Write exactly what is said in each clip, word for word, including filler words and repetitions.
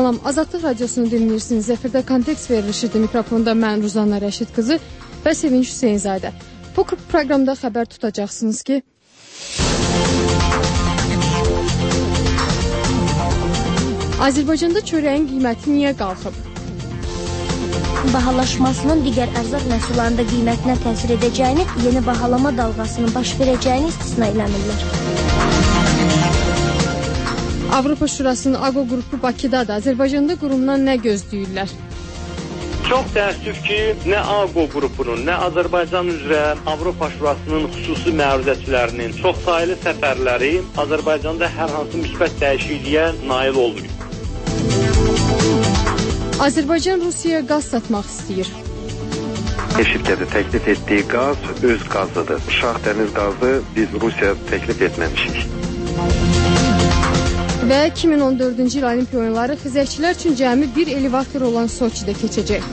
Salam, Azadlıq Radiosunu dinləyirsiniz. Zəfirdə kontekst verilişidir. Mikrofonda mən Ruzanna Rəşid qızı və Sevinç Hüseynzadə. Bu proqramda xəbər tutacaqsınız ki, Azərbaycanda çörəyin qiyməti niyə qalxıb? Bahalaşmasının digər ərzaq məhsullarında qiymətinə təsir edəcəyini, yeni bahalama dalğasının baş verəcəyini istisna eləmirlər. Avropa Şurasının AQO qrupu Bakıdadır. Azərbaycanda qurumdan nə gözləyirlər? Çox təəssüf ki, nə AQO qrupunun, nə Azərbaycan üzrə Avropa Şurasının xüsusi məruzəçilərinin çoxsaylı səfərləri Azərbaycanda hər hansı müsbət dəyişikliyə nail olmuyor. Azərbaycan Rusiyaya qaz satmaq istəyir. Eşitlədə təklif etdiyi qaz öz qazıdır. Şah dəniz qazı biz Rusiyaya təklif etməmişik. Və iki min on dördüncü il Olimpiya oyunları xizəkçilər üçün cəmi bir elevator olan Soçidə keçəcək.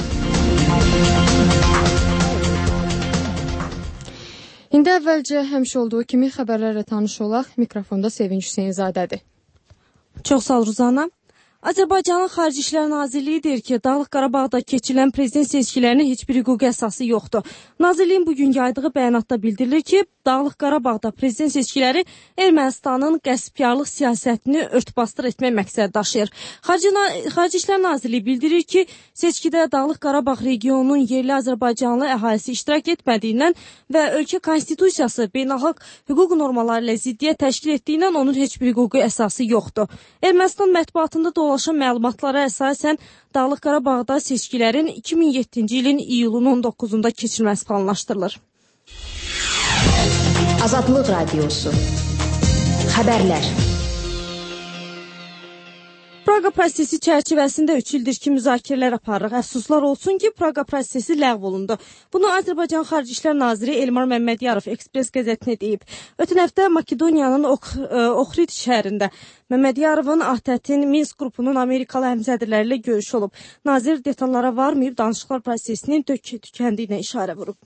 İndi əvvəlcə həmişə olduğu kimi xəbərlərlə tanış olaq. Mikrofonda Sevinç Hüseynzadədir. Çox sağ ol Ruzanna. Azərbaycanın Xarici İşlər Nazirliyi deyir ki, Dağlıq Qarabağda keçirilən prezident seçkilərinin heç bir hüquqi əsası yoxdur. Nazirliyin bugün yaydığı bəyanatda bildirilir ki, Dağlıq Qarabağda prezident seçkiləri Ermənistanın qəsbkarlıq siyasətini örtbasdır etmək məqsədi daşıyır. Xarici, Xarici İşlər Nazirliyi bildirir ki, seçkidə Dağlıq Qarabağ regionunun yerli Azərbaycanlı əhalisi iştirak etmədiyindən və ölkə konstitusiyası beynəlxalq hüquq normaları ilə ziddiyyət təşkil etdiyindən onun heç bir hüquqi əsası yoxdur. Ermənistan mətbuatında dolaşan məlumatlara əsasən Dağlıq Qarabağda seçkilərin iki min yeddinci ilin iyulun on doqquzunda keçirilməsi planlaşdırılır. Azadlıq Radiosu. Xəbərlər. Praqa prosesi çərçivəsində üç ildir ki, müzakirələr aparırıq. Əfsuslar olsun ki, Praqa prosesi ləğv olundu. Bunu Azərbaycan Xarici İşlər Naziri Elmar Məmmədiyarov Ekspres qəzetinə deyib. Ötən həftə Makedoniyanın Ohrid şəhərində Məmmədyarovun ATƏT-in Minsk qrupunun Amerikalı həmzədirləri ilə görüşü olub. Nazir detallara varmayıb danışıqlar prosesinin tükəndiyinə işarə vurub.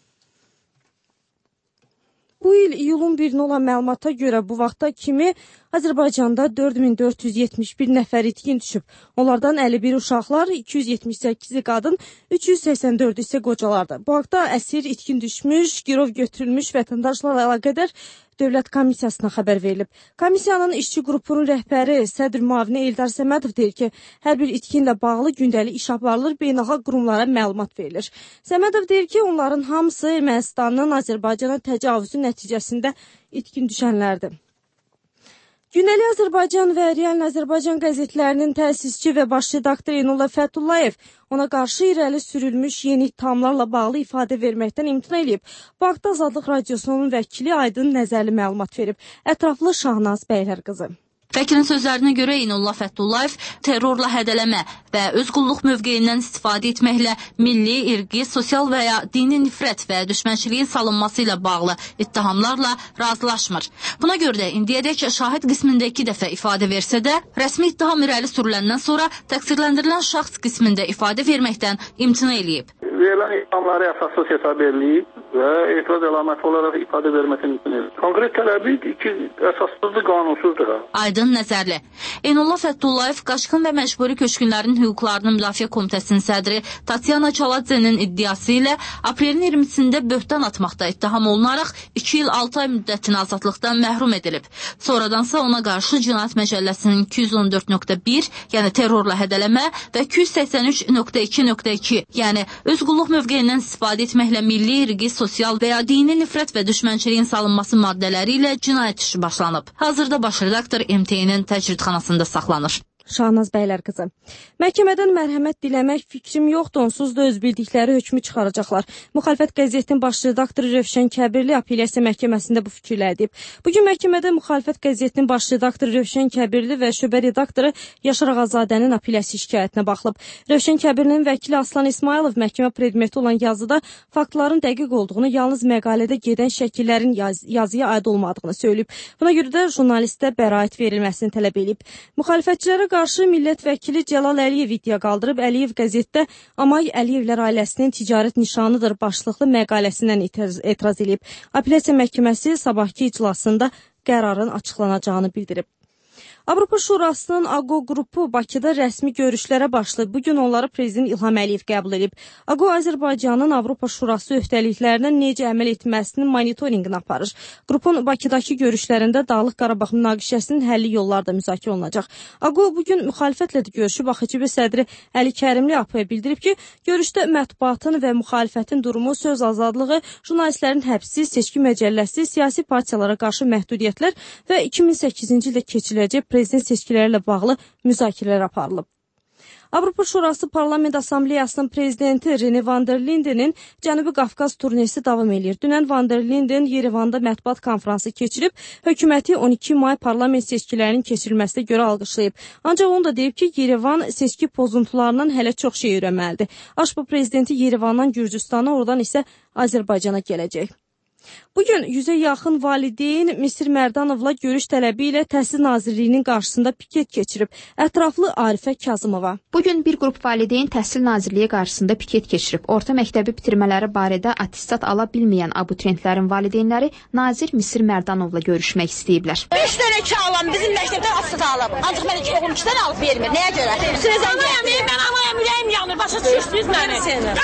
Bu il iyulun birinə olan məlumata görə bu vaxta kimi Azərbaycanda dörd min dörd yüz yetmiş bir nəfər itkin düşüb. Onlardan əlli bir uşaqlar, iki yüz yetmiş səkkizi qadın, üç yüz səksən dördü isə qocalardır. Bu haqda əsir, itkin düşmüş, girov götürülmüş vətəndaşlarla əlaqədar Dövlət Komissiyasına xəbər verilib. Komissiyanın işçi qrupunun rəhbəri sədr müavini Eldar Səmədov deyir ki, hər bir itkinlə bağlı gündəlik iş aparılır, beynəlxalq qurumlara məlumat verilir. Səmədov deyir ki, onların hamısı Ermənistanın Azərbaycana təcavüzü nəticəsində itkin düşənlərdir. Günəlik Azərbaycan və Real Azərbaycan qəzetlərinin təsisçi və baş redaktoru Eynullah Fəthullayev ona qarşı irəli sürülmüş yeni ittihamlarla bağlı ifadə verməkdən imtina edib. Bu haqda Azadlıq Radiosunun vəkili Aydın Nəzərli məlumat verib. Ətraflı Şahnaz Bəylər qızı. Vəkilin sözlərinə görə Eynullah Fəthullayev terrorla hədələmə və öz qulluq mövqeyindən istifadə etməklə milli, irqi, sosial və ya dini nifrət və düşmənçiliyin salınması ilə bağlı ittihamlarla razılaşmır. Buna görə də indiyədək şahid qismində iki dəfə ifadə versə də, rəsmi ittiham irəli sürüləndən sonra təqsirləndirilən şəxs qismində ifadə verməkdən imtina eləyib. Verilən ittihamları əsassız hesab edilib və etiraz əlaməti olaraq ifadə verməsini imtina edilib. Konkret tələbi iki əsassızdır, qanunsuzdur. Aydın Nəzərli. Eynullah Fəthullayev Qaçqın və Məcburi Köçkünlərin Hüquqlarının Müdafiə Komitəsinin sədri Tatyana Çaladzenin iddiası ilə aprelin iyirmisində böhtan atmaqda ittiham olunaraq iki il altı ay müddətinə azadlıqdan məhrum edilib. Sonradansa ona qarşı Cinayət Məcəlləsinin iki yüz on dörd nöqtə bir, yəni terrorla hədələmə və iki yüz səksən üç nöqtə iki nöqtə iki, yəni öz qulluq mövqeyindən istifadə etməklə milli, irqi, sosial və ya dini nifrət və düşmənçiliyin salınması maddələri ilə cinayət işi başlanıb. Hazırda baş redaktor M T N-in təcridxanasında saxlanır. Şahnaz Bəylər qızı. Məhkəmədən mərhəmət diləmək fikrim yoxdur, onsuz da öz bildikləri hökmü çıxaracaqlar. Müxalifət qəzetinin baş redaktoru Rövşən Kəbirli apellyasiya məhkəməsində bu fikirlə edib. Bugün məhkəmədə Müxalifət qəzetinin baş redaktoru Rövşən Kəbirli və şöbə redaktoru Yaşar Ağazadənin apellyasiya şikayətinə baxılıb. Rövşən Kəbirlinin vəkili Aslan İsmailov məhkəmə predmeti olan yazıda faktların dəqiq olduğunu, yalnız məqalədə gedən şəkillərin yaz yazıya aid olmadığını söyləyib. Buna görə də jurnalistə bəraət verilməsini tələb edib. Müxalifətçilərə qarşı millət vəkili Cəlal Əliyev iddia qaldırıb. Əliyev qəzetdə Amay Əliyevlər ailəsinin ticarət nişanıdır başlıqlı məqaləsindən etiraz, etiraz edib. Apellyasiya məhkəməsi sabahki iclasında qərarın açıqlanacağını bildirib. Avropa Şurasının AQO qrupu Bakıda rəsmi görüşlərə başlayıb. Bugün onları Prezident İlham Əliyev qəbul edib. AQO Azərbaycanın Avropa Şurası öhdəliklərinə necə əməl etməsinin monitorinqini aparır. Qrupun Bakıdakı görüşlərində Dağlıq Qarabağ münaqişəsinin həlli yolları da müzakirə olunacaq. AQO bugün müxalifətlə də görüşüb. A X C B sədri Əli Kərimli Apaya bildirib ki, görüşdə mətbuatın və müxalifətin durumu, söz azadlığı, jurnalistlərin həbsi, seçki məcəlləsi, siyasi partiyalara qarşı məhdudiyyətlər və iki min səkkizinci ildə keçiriləcək prezident seçkiləri ilə bağlı müzakirələr aparılıb. Avropa Şurası Parlament Assambleyasının prezidenti Rene van der Lindenin Cənubi Qafqaz turnesi davam edir. Dünən van der Linden Yerevanda mətbuat konfransı keçirib, hökuməti on iki may parlament seçkilərinin keçirilməsinə görə alqışlayıb. Ancaq onu da deyib ki, Yerevan seçki pozuntularından hələ çox şey öyrənməlidir. AŞPO prezidenti Yerevandan Gürcüstana, oradan isə Azərbaycana gələcək. Bugün yüzə yaxın valideyn Misir Mərdanovla görüş tələbi ilə Təhsil Nazirliyinin qarşısında piket keçirib. Ətraflı Arifə Kazımova. Bugün bir qrup valideyn Təhsil Nazirliyi qarşısında piket keçirib. Orta məktəbi bitirmələri barədə attestat ala bilməyən abituriyentlərin valideynləri Nazir Misir Mərdanovla görüşmək istəyiblər. beş dənə iki alan bizim məktəbdən attestat alıb. Ancaq mən iki oğlum iki dənə alıb vermir. Nəyə görə? Anayam, mən anayam, ürəyim yanır. Başa düşürsünüz məni?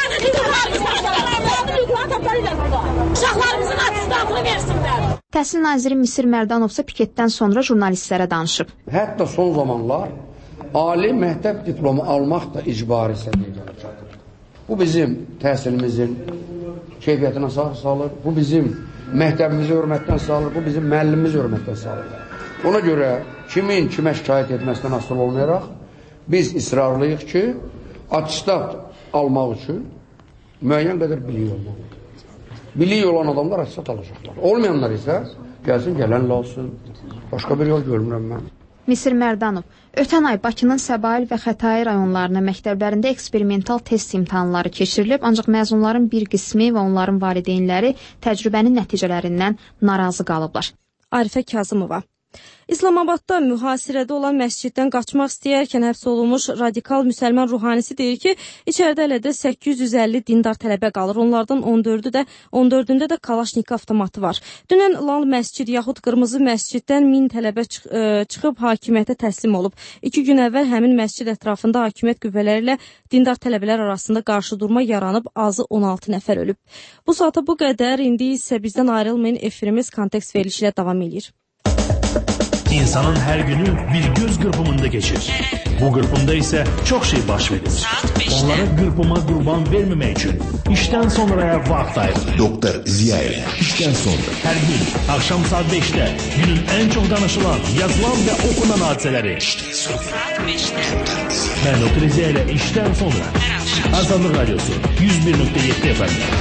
Uşaqlarımızın attestatını versinlər. Təhsil Naziri Misir Mərdanovsa piketdən sonra jurnalistlərə danışıb. Hətta son zamanlar ali məktəb diplomu almaq da icbari səviyyəyə çatır. Bu bizim təhsilimizin keyfiyyətinə salır, bu bizim məktəbimizi hörmətdən salır, bu bizim müəllimimizi hörmətdən salır. Ona görə kimin kimə şikayət etməsindən asılı olmayaraq biz israrlıyıq ki, attestat almaq üçün müəyyən qədər bilik olmalıdır. Bilik olan adamlar attestat alacaqlar. Olmayanlar isə gəlsin, gələnlə olsun. Başqa bir yol görmürəm mən. Misir Mərdanov, ötən ay Bakının Səbail və Xətai rayonlarının məktəblərində eksperimental test imtahanları keçirilib, ancaq məzunların bir qismi və onların valideynləri təcrübənin nəticələrindən narazı qalıblar. Arifə Kazımova. İslamabadda mühasirədə olan məsciddən qaçmaq istəyərkən həbs olunmuş radikal müsəlman ruhanisi deyir ki, içəridə hələ də səkkiz yüz əlli dindar tələbə qalır. Onlardan on dördü də on dördündə də Kalaşnikov avtomatı var. Dünən Lal məscid yaxud Qırmızı məsciddən min tələbə çıx çıxıb hakimiyyətə təslim olub. İki gün əvvəl həmin məscid ətrafında hakimiyyət qüvvələri ilə dindar tələbələr arasında qarşıdurma yaranıb, azı on altı nəfər ölüb. Bu saata bu qədər, indi isə bizdən ayrılmayın, efirimiz kontekst verilişi ilə davam edir. İnsanın her günü bir göz kırpımında geçir. Bu kırpımda ise çok şey baş verir. Onlara kırpıma kurban vermemek için işten sonraya vakit ayırır. Doktor Ziyaeli işten sonra. Her gün akşam saat beşte günün en çok danışılan, yazılan ve okunan hadiseleri. İşten sonra. Ben Doktor Ziyaeli işten sonra. Azadlık Radyosu yüz bir nokta yedi F M.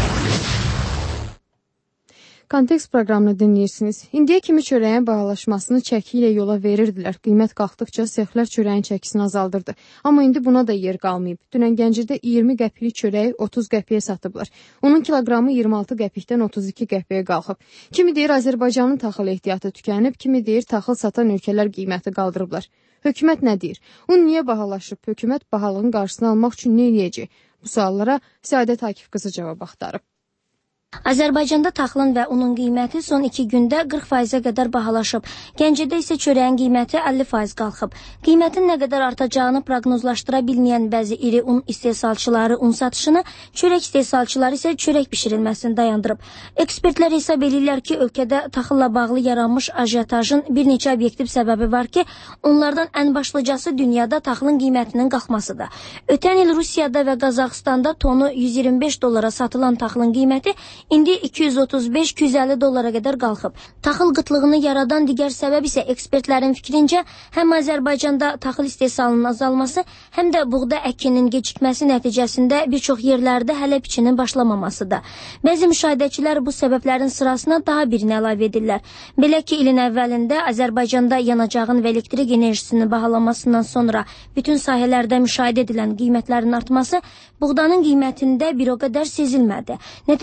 Kontekst proqramını dinləyirsiniz. İndiyə kimi çörəyin bahalaşmasını çəki ilə yola verirdilər. Qiymət qalxdıqca sexlər çörəyin çəkisini azaldırdı. Amma indi buna da yer qalmayıb. Dünən Gəncədə iyirmi qəpiklik çörəyi otuz qəpiyə satıblar. Onun kiloqramı iyirmi altı qəpikdən otuz iki qəpiyə qalxıb. Kimi deyir Azərbaycanın taxıl ehtiyatı tükənib, kimi deyir taxıl satan ölkələr qiyməti qaldırıblar. Hökumət nə deyir? Un niyə bahalaşıb? Hökumət bahalığın qarşısını almaq üçün nə edəcək? Bu suallara Səadət Akif qızı cavab axtarıb. Azərbaycanda taxılın və unun qiyməti son iki gündə qırx faizə qədər bahalaşıb. Gəncədə isə çörəyin qiyməti əlli faiz qalxıb. Qiymətin nə qədər artacağını proqnozlaşdıra bilməyən bəzi iri un istehsalçıları un satışını, çörək istehsalçıları isə çörək bişirilməsini dayandırıb. Ekspertlər hesab edirlər ki, ölkədə taxılla bağlı yaranmış ajiyotajın bir neçə obyektiv səbəbi var ki, onlardan ən başlıcası dünyada taxılın qiymətinin qalxmasıdır. Ötən il Rusiyada və Qazaxstanda tonu yüz iyirmi beş dollara satılan taxılın qiyməti indi iki yüz otuz beş iki yüz əlli dollara qədər qalxıb. Taxıl qıtlığını yaradan digər səbəb isə ekspertlərin fikrincə həm Azərbaycanda taxıl istehsalının azalması, həm də buğda əkinin gecikməsi nəticəsində bir çox yerlərdə hələ biçinin başlamamasıdır. Bəzi müşahidəçilər bu səbəblərin sırasına daha birini əlavə edirlər. Belə ki, ilin əvvəlində Azərbaycanda yanacağın və elektrik enerjisinin bahalanmasından sonra bütün sahələrdə müşahidə edilən qiymətlərin artması buğdanın qiymətində bir o qədər sezilmədi. Nəticədə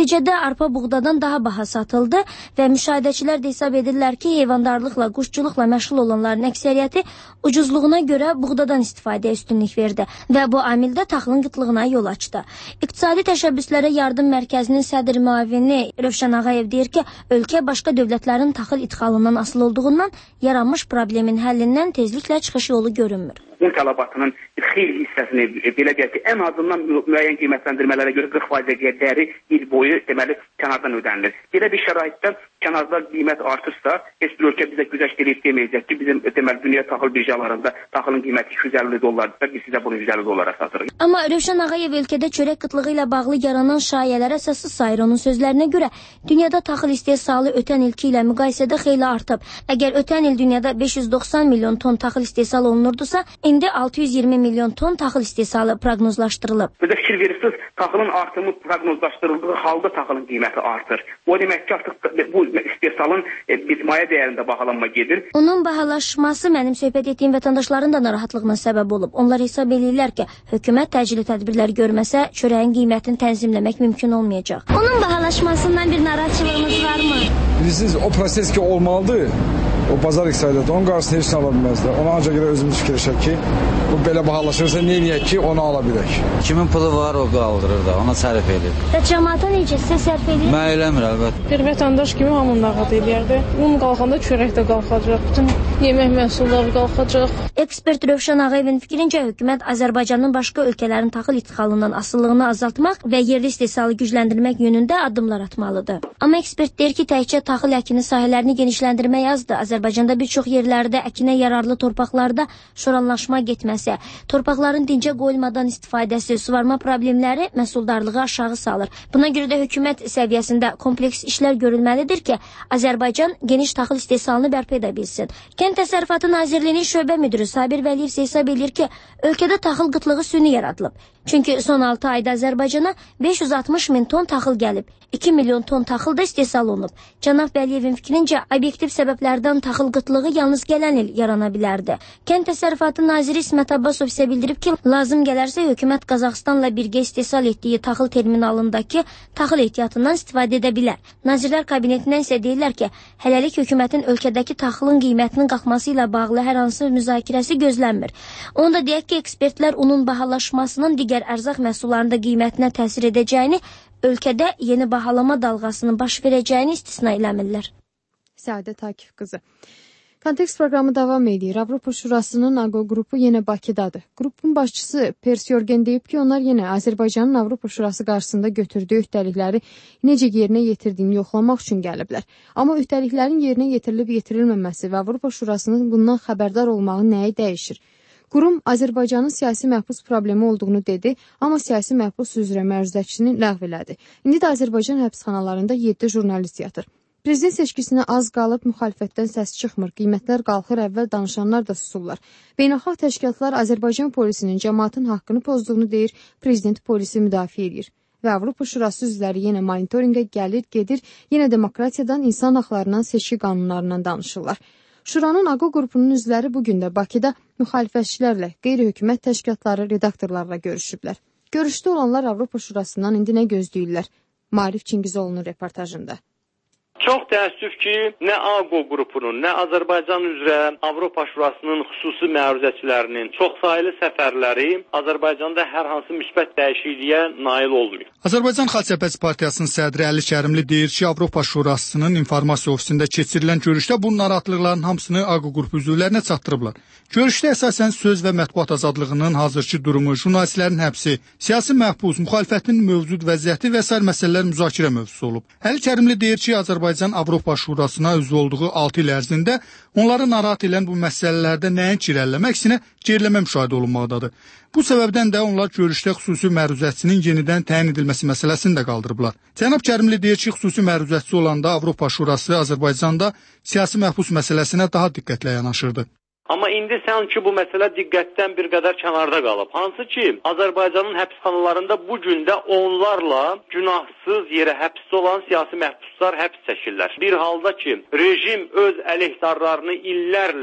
arpa buğdadan daha baha satıldı və müşahidəçilər də hesab edirlər ki, heyvandarlıqla, quşçuluqla məşğul olanların əksəriyyəti ucuzluğuna görə buğdadan istifadəyə üstünlük verdi və bu amildə taxılın qıtlığına yol açdı. İqtisadi Təşəbbüslərə Yardım Mərkəzinin sədr müavini Rövşən Ağayev deyir ki, ölkə başqa dövlətlərin taxıl idxalından asılı olduğundan yaranmış problemin həllindən tezliklə çıxış yolu görünmür. Un tələbatının xeyli hissəsini belə deyək ki, ən azından müəyyən qiymətləndirmələrə görə qırx faiz dəyəri il boyu deməli kənardan ödənilir. Belə bir şəraitdə kənarda qiymət artırsa, heç bir ölkə bizə güzəşt edib deməyəcək ki, bizim deməli dünya taxıl birjalarında taxılın qiyməti iki yüz əlli dollardırsa, biz sizə bunu yüz əlli dollara satırıq. Amma Rövşən Ağayev ölkədə çörək qıtlığı ilə bağlı yaranan şayələrə əsassız sayır. Onun sözlərinə görə dünyada taxıl istehsalı ötən ilki ilə müqayisədə xeyli artıb. Əgər ötən il dünyada beş yüz doxsan milyon ton taxıl istehsal olunurdusa, indi altı yüz iyirmi milyon ton taxıl istehsalı proqnozlaşdırılıb. Bizə fikir verirsiniz, taxılın artımı proqnozlaşdırıldığı halda taxılın qiyməti artır. O demək ki, artıq bu istehsalın bir maya dəyərində bahalanma gedir. Onun bahalaşması mənim söhbət etdiyim vətəndaşların da narahatlığına səbəb olub. Onlar hesab edirlər ki, hökumət təcili tədbirlər görməsə, çörəyin qiymətini tənzimləmək mümkün olmayacaq. Onun bahalaşmasından bir narahatçılığınız varmı? Bilirsiniz, o proses ki olmalıdır. O bazar iqtisadiyyatı, onun qarşısını heç nə ala bilməzdir. Ona ancaq görə özümüz fikirləşək ki, bu belə bahalaşırsa neyəyək ki, onu ala bilək. Kimin pulu var, o qaldırır da, ona sərf edir. Və cəmaata necə, sizə sərf edir? Mən eləmir, əlbət. Bir vətəndaş kimi hamını nağd eləyərdi. Un qalxanda çörək də qalxacaq, bütün yemək məhsulları qalxacaq. Ekspert Rövşən Ağayevin fikrincə, hökumət Azərbaycanın başqa ölkələrin taxıl idxalından asılılığını azaltmaq və yerli istehsalı gücləndirmək yönündə addımlar atmalıdır. Amma ekspert deyir ki, təkcə taxıl əkini sahələrini genişləndirmək azdır. Azərbaycanda bir çox yerlərdə əkinə yararlı torpaqlarda şoranlaşma getməsi, torpaqların dincə qoyulmadan istifadəsi, suvarma problemləri məhsuldarlığı aşağı salır. Buna görə də hökumət səviyyəsində kompleks işlər görülməlidir ki, Azərbaycan geniş taxıl istehsalını bərpa edə bilsin. Kənd Təsərrüfatı Nazirliyinin şöbə müdürü Sabir Vəliyev hesab edir ki, ölkədə taxıl qıtlığı süni yaradılıb. Çünki son altı ayda Azərbaycana beş yüz altmış min ton taxıl gəlib. iki milyon ton taxıl da istehsal olunub. Cənab Vəliyevin fikrincə, obyektiv səbəblərdən taxıl qıtlığı yalnız gələn il yarana bilərdi. Kənd Təsərrüfatı Naziri İsmət Abbasov isə bildirib ki, lazım gələrsə hökumət Qazaxıstanla birgə istehsal etdiyi taxıl terminalındakı taxıl ehtiyatından istifadə edə bilər. Nazirlər Kabinetindən isə deyirlər ki, hələlik hökumətin ölkədəki taxılın qiymətinin qalxması ilə bağlı hər hansı müzakirəsi gözlənmir. Onu da deyək ki, ekspertlər unun bahalaşmasının digər ərzaq məhsullarında qiymətinə təsir edəcəyini, ölkədə yeni bahalama dalğasının baş verəcəyini istisna eləmirlər. Səadət Akif qızı. Kontekst proqramı davam edir. Avropa Şurasının AQO qrupu yenə Bakıdadır. Qrupun başçısı Pers Yorgen deyib ki, onlar yenə Azərbaycanın Avropa Şurası qarşısında götürdüyü öhdəlikləri necə yerinə yetirdiyini yoxlamaq üçün gəliblər. Amma öhdəliklərin yerinə yetirilib yetirilməməsi və Avropa Şurasının bundan xəbərdar olmağı nəyi dəyişir? Qurum Azərbaycanın siyasi məhbus problemi olduğunu dedi, amma siyasi məhbus üzrə məruzəçisini ləğv elədi. İndi də Azərbaycan həbsxanalarında yeddi jurnalist yatır. Prezident seçkisinə az qalıb müxalifətdən səs çıxmır, qiymətlər qalxır, əvvəl danışanlar da susurlar. Beynəlxalq təşkilatlar Azərbaycan polisinin cəmaatın haqqını pozduğunu deyir, prezident polisi müdafiə edir. Və Avropa Şurası üzvləri yenə monitorinqə gəlir, gedir, yenə demokratiyadan, insan haqlarından, seçki qanunlarından danışırlar. Şuranın AQO qrupunun üzvləri bugün də Bakıda müxalifətçilərlə, qeyri-hökumət təşkilatları, redaktorlarla görüşüblər. Görüşdə olanlar Avropa Şurasından indi nə gözləyirlər? Marif Çingizoğlu'nun reportajında. Çox təəssüf ki, nə AQO qrupunun, nə Azərbaycan üzrə Avropa Şurasının xüsusi məruzəçilərinin çoxsaylı səfərləri Azərbaycanda hər hansı müsbət dəyişikliyə nail olmuyor. Azərbaycan Xalq Cəbhəsi Partiyasının sədri Əli Kərimli deyir ki, Avropa Şurasının informasiya ofisində keçirilən görüşdə bu narahatlıqların hamısını AQO qrupu üzvlərinə çatdırıblar. Görüşdə əsasən söz və mətbuat azadlığının hazırki durumu, jurnalistlərin həbsi, siyasi məhbus, müxalifətin mövcud vəziyyəti və sair məsələlər müzakirə mövzusu olub. Əli Kərimli deyir ki, Azərbaycan Avropa Şurasına üzv olduğu altı il ərzində onları narahat edən bu məsələlərdə nəinki irəliləmək, əksinə geriləmə müşahidə olunmaqdadır. Bu səbəbdən də onlar görüşdə xüsusi məruzətçinin yenidən təyin edilməsi məsələsini də qaldırıblar. Cənab Kərimli deyir ki, xüsusi məruzətçi olanda Avropa Şurası Azərbaycanda siyasi məhbus məsələsinə daha diqqətlə yanaşırdı. Amma indi sən ki, bu məsələ diqqətdən bir qədər kənarda qalıb. Hansı ki, Azərbaycanın həbsxanalarında bu gün də onlarla günahsız yerə həbsdə olan siyasi məhbuslar həbs çəkirlər. Bir halda ki, rejim öz əleyhdarlarını illərlə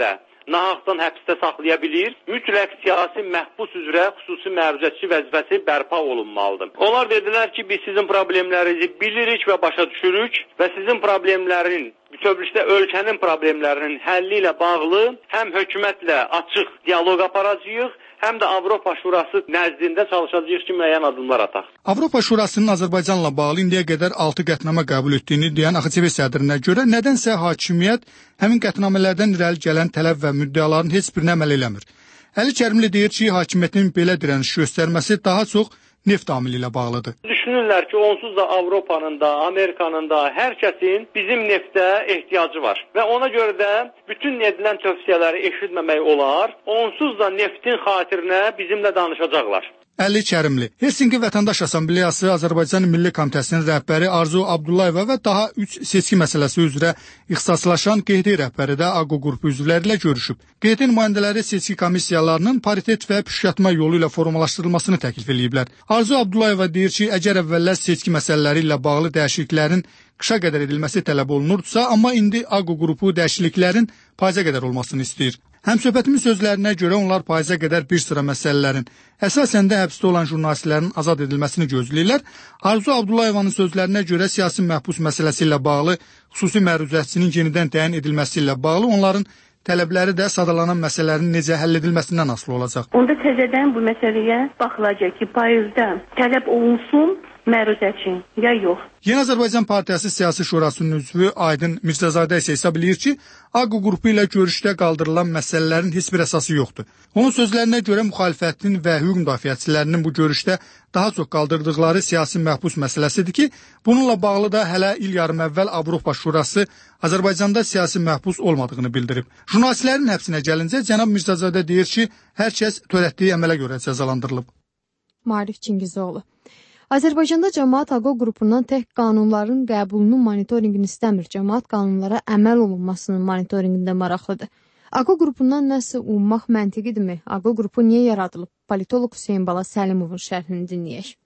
nahaqdan həbsdə saxlaya bilir. Mütləq siyasi məhbus üzrə xüsusi məruzətçi vəzifəsi bərpa olunmalıdır. Onlar dedilər ki, biz sizin problemlərinizi bilirik və başa düşürük və sizin problemlərin, bütövlükdə ölkənin problemlərinin həlli ilə bağlı həm hökumətlə açıq dialoq aparacağıq, həm də Avropa Şurası nəzdində çalışacağıq ki, müəyyən addımlar ataq. Avropa Şurasının Azərbaycanla bağlı indiyə qədər altı qətnamə qəbul etdiyini deyən A X C V sədrinə görə nədənsə hakimiyyət həmin qətnamələrdən irəli gələn tələb və müddəaların heç birinə əməl eləmir. Əli Kərimli deyir ki, hakimiyyətin belə dirəniş göstərməsi daha çox neft amili ilə bağlıdır. Düşünürlər ki, onsuz da Avropanın da, Amerikanın da, hər kəsin bizim neftə ehtiyacı var. Və ona görə də bütün edilən tövsiyələri eşitməmək olar. Onsuz da neftin xatirinə bizimlə danışacaqlar. Əli Kərimli. Helsinki Vətəndaş Assambleyası Azərbaycan Milli Komitəsinin rəhbəri Arzu Abdullayeva və daha üç seçki məsələsi üzrə ixtisaslaşan Q H D rəhbəri də A Q O qrupu üzvləri ilə görüşüb. Q H D nümayəndələri seçki komissiyalarının paritet və püşkatma yolu ilə formalaşdırılmasını təklif ediblər. Arzu Abdullayeva deyir ki, əgər əvvəllər seçki məsələləri ilə bağlı dəyişikliklərin qışa qədər edilməsi tələb olunurdsa, amma indi A Q O qrupu dəyişikliklərin payıza qədər olmasını istəyir. Həmsöhbətimin sözlərinə görə onlar payıza qədər bir sıra məsələlərin, əsasən də həbsdə olan jurnalistlərin azad edilməsini gözləyirlər. Arzu Abdullayevanın sözlərinə görə siyasi məhbus məsələsi ilə bağlı xüsusi məruzətçinin yenidən təyin edilməsi ilə bağlı onların tələbləri də sadalanan məsələlərin necə həll edilməsindən asılı olacaq. Onda təzədən bu məsələyə baxılacaq ki, payızda tələb olunsun məruzətçi ya yox. Yeni Azərbaycan Partiyası Siyasi Şurasının üzvü Aydın Mirzəzadə isə hesab eləyir ki, A Q O qrupu ilə görüşdə qaldırılan məsələlərin heç bir əsası yoxdur. Onun sözlərinə görə müxalifətin və hüquq müdafiəçilərinin bu görüşdə daha çox qaldırdıqları siyasi məhbus məsələsidir ki, bununla bağlı da hələ il yarım əvvəl Avropa Şurası Azərbaycanda siyasi məhbus olmadığını bildirib. Jurnalistlərin həbsinə gəlincə cənab Mirzəzadə deyir ki, hər kəs törətdiyi əmələ görə cəzalandırılıb. Marif Çingizoğlu. Azərbaycanda cəmaət A Q O qrupundan tək qanunların qəbulunun monitorinqini istəmir. Cəmaət qanunlara əməl olunmasının monitorinqində maraqlıdır. A Q O qrupundan nəsə ummaq məntiqidirmi? A Q O qrupu niyə yaradılıb? Politoloq Hüseyn Bala Səlimovun şərhini dinləyək.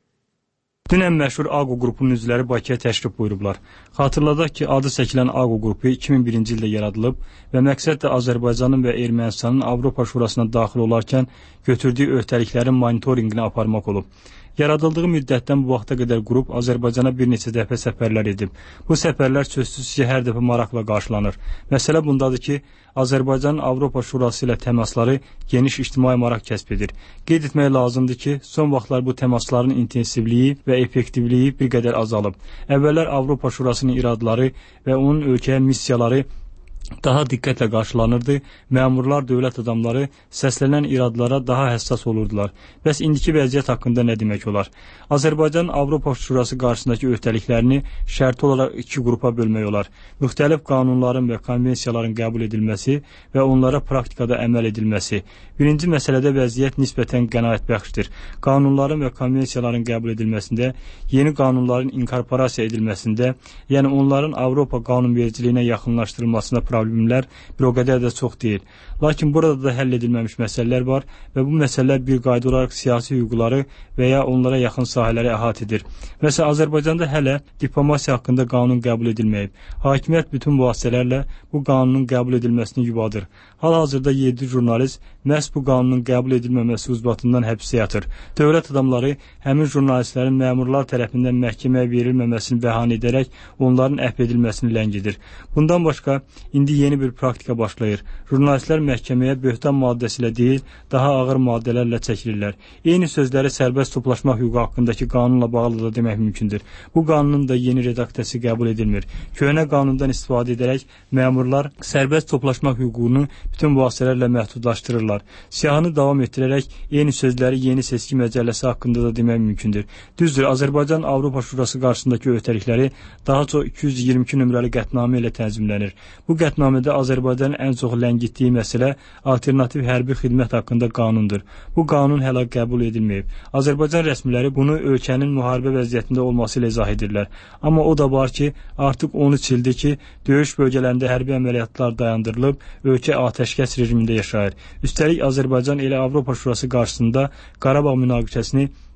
Dünən məşhur A Q O qrupunun üzvləri Bakıya təşrif buyurublar. Xatırladaq ki, adı çəkilən A Q O qrupu iki min birinci ildə yaradılıb və məqsəd də Azərbaycanın və Ermənistanın Avropa Şurasına daxil olarkən götürdüyü öhdəliklərin monitorinqini aparmaq olub. Yaradıldığı müddətdən bu vaxta qədər qrup Azərbaycana bir neçə dəfə səfərlər edib. Bu səfərlər sözsüz ki, hər dəfə maraqla qarşılanır. Məsələ bundadır ki, Azərbaycanın Avropa Şurası ilə təmasları geniş ictimai maraq kəsb edir. Qeyd etmək lazımdır ki, son vaxtlar bu təmasların intensivliyi və effektivliyi bir qədər azalıb. Əvvəllər Avropa Şurasının iradları və onun ölkəyə missiyaları daha diqqətlə qarşılanırdı, məmurlar, dövlət adamları səslənən iradlara daha həssas olurdular. Bəs indiki vəziyyət haqqında nə demək olar? Azərbaycanın Avropa Şurası qarşısındakı öhdəliklərini şərti olaraq iki qrupa bölmək olar. Müxtəlif qanunların və konvensiyaların qəbul edilməsi və onlara praktikada əməl edilməsi. Birinci məsələdə vəziyyət nisbətən qənaətbəxşdir. Qanunların və konvensiyaların qəbul edilməsində, yeni qanunların inkorporasiya edilməsində, yəni onların Avropa qanunvericiliyinə yaxınlaşdırılmasında problemlər bir o qədər də çox deyil. Lakin burada da həll edilməmiş məsələlər var və bu məsələlər bir qayda olaraq siyasi hüquqları və ya onlara yaxın sahələri əhatə edir. Məsələn, Azərbaycanda hələ diplomasiya haqqında qanun qəbul edilməyib. Hakimiyyət bütün vasitələrlə bu qanunun qəbul edilməsini yubadır. Hal-hazırda yeddi jurnalist məhz bu qanunun qəbul edilməməsi ucbatından həbsdə yatır. Dövlət adamları həmin jurnalistlərin məmurlar tərəfindən məhkəməyə verilməməsini bəhanə edərək onların əhv edilməsini ləngidir. Bundan başqa, indi yeni bir praktika başlayır. Jurnalistlər məhkəməyə böhtan maddəsi ilə deyil, daha ağır maddələrlə çəkilirlər. Eyni sözləri sərbəst toplaşma hüququ haqqındakı qanunla bağlı da demək mümkündür. Bu qanunun da yeni redaksiyası qəbul edilmir. Köhnə qanundan istifadə edərək məmurlar sərbəst toplaşma hüququnu bütün vasitələrlə məhdudlaşdırırlar. Siyahını davam etdirərək eyni sözləri yeni seçki məcəlləsi haqqında da demək mümkündür. Düzdür, Azərbaycan Avropa Şurası qarşısındakı öhdəlikləri daha çox iki yüz iyirmi iki nömrəli qətnamə ilə tənzimlənir. Bu qətnamədə Azərbaycanın ən çox ləngitdiyi məsələ alternativ hərbi xidmət haqqında qanundur. Bu qanun hələ qəbul edilməyib. Azərbaycan rəsmiləri bunu ölkənin müharibə vəziyyətində olması ilə izah edirlər. Amma o da var ki, artıq on üç ildir ki, döyüş bölgələrində hərbi əməliyyatlar dayandırılıb, ölkə atəşkəs rejimində yaşayır. Üstəlik Azərbaycan elə Avropa Şurası qarşısında Qarabağ münaqişəsini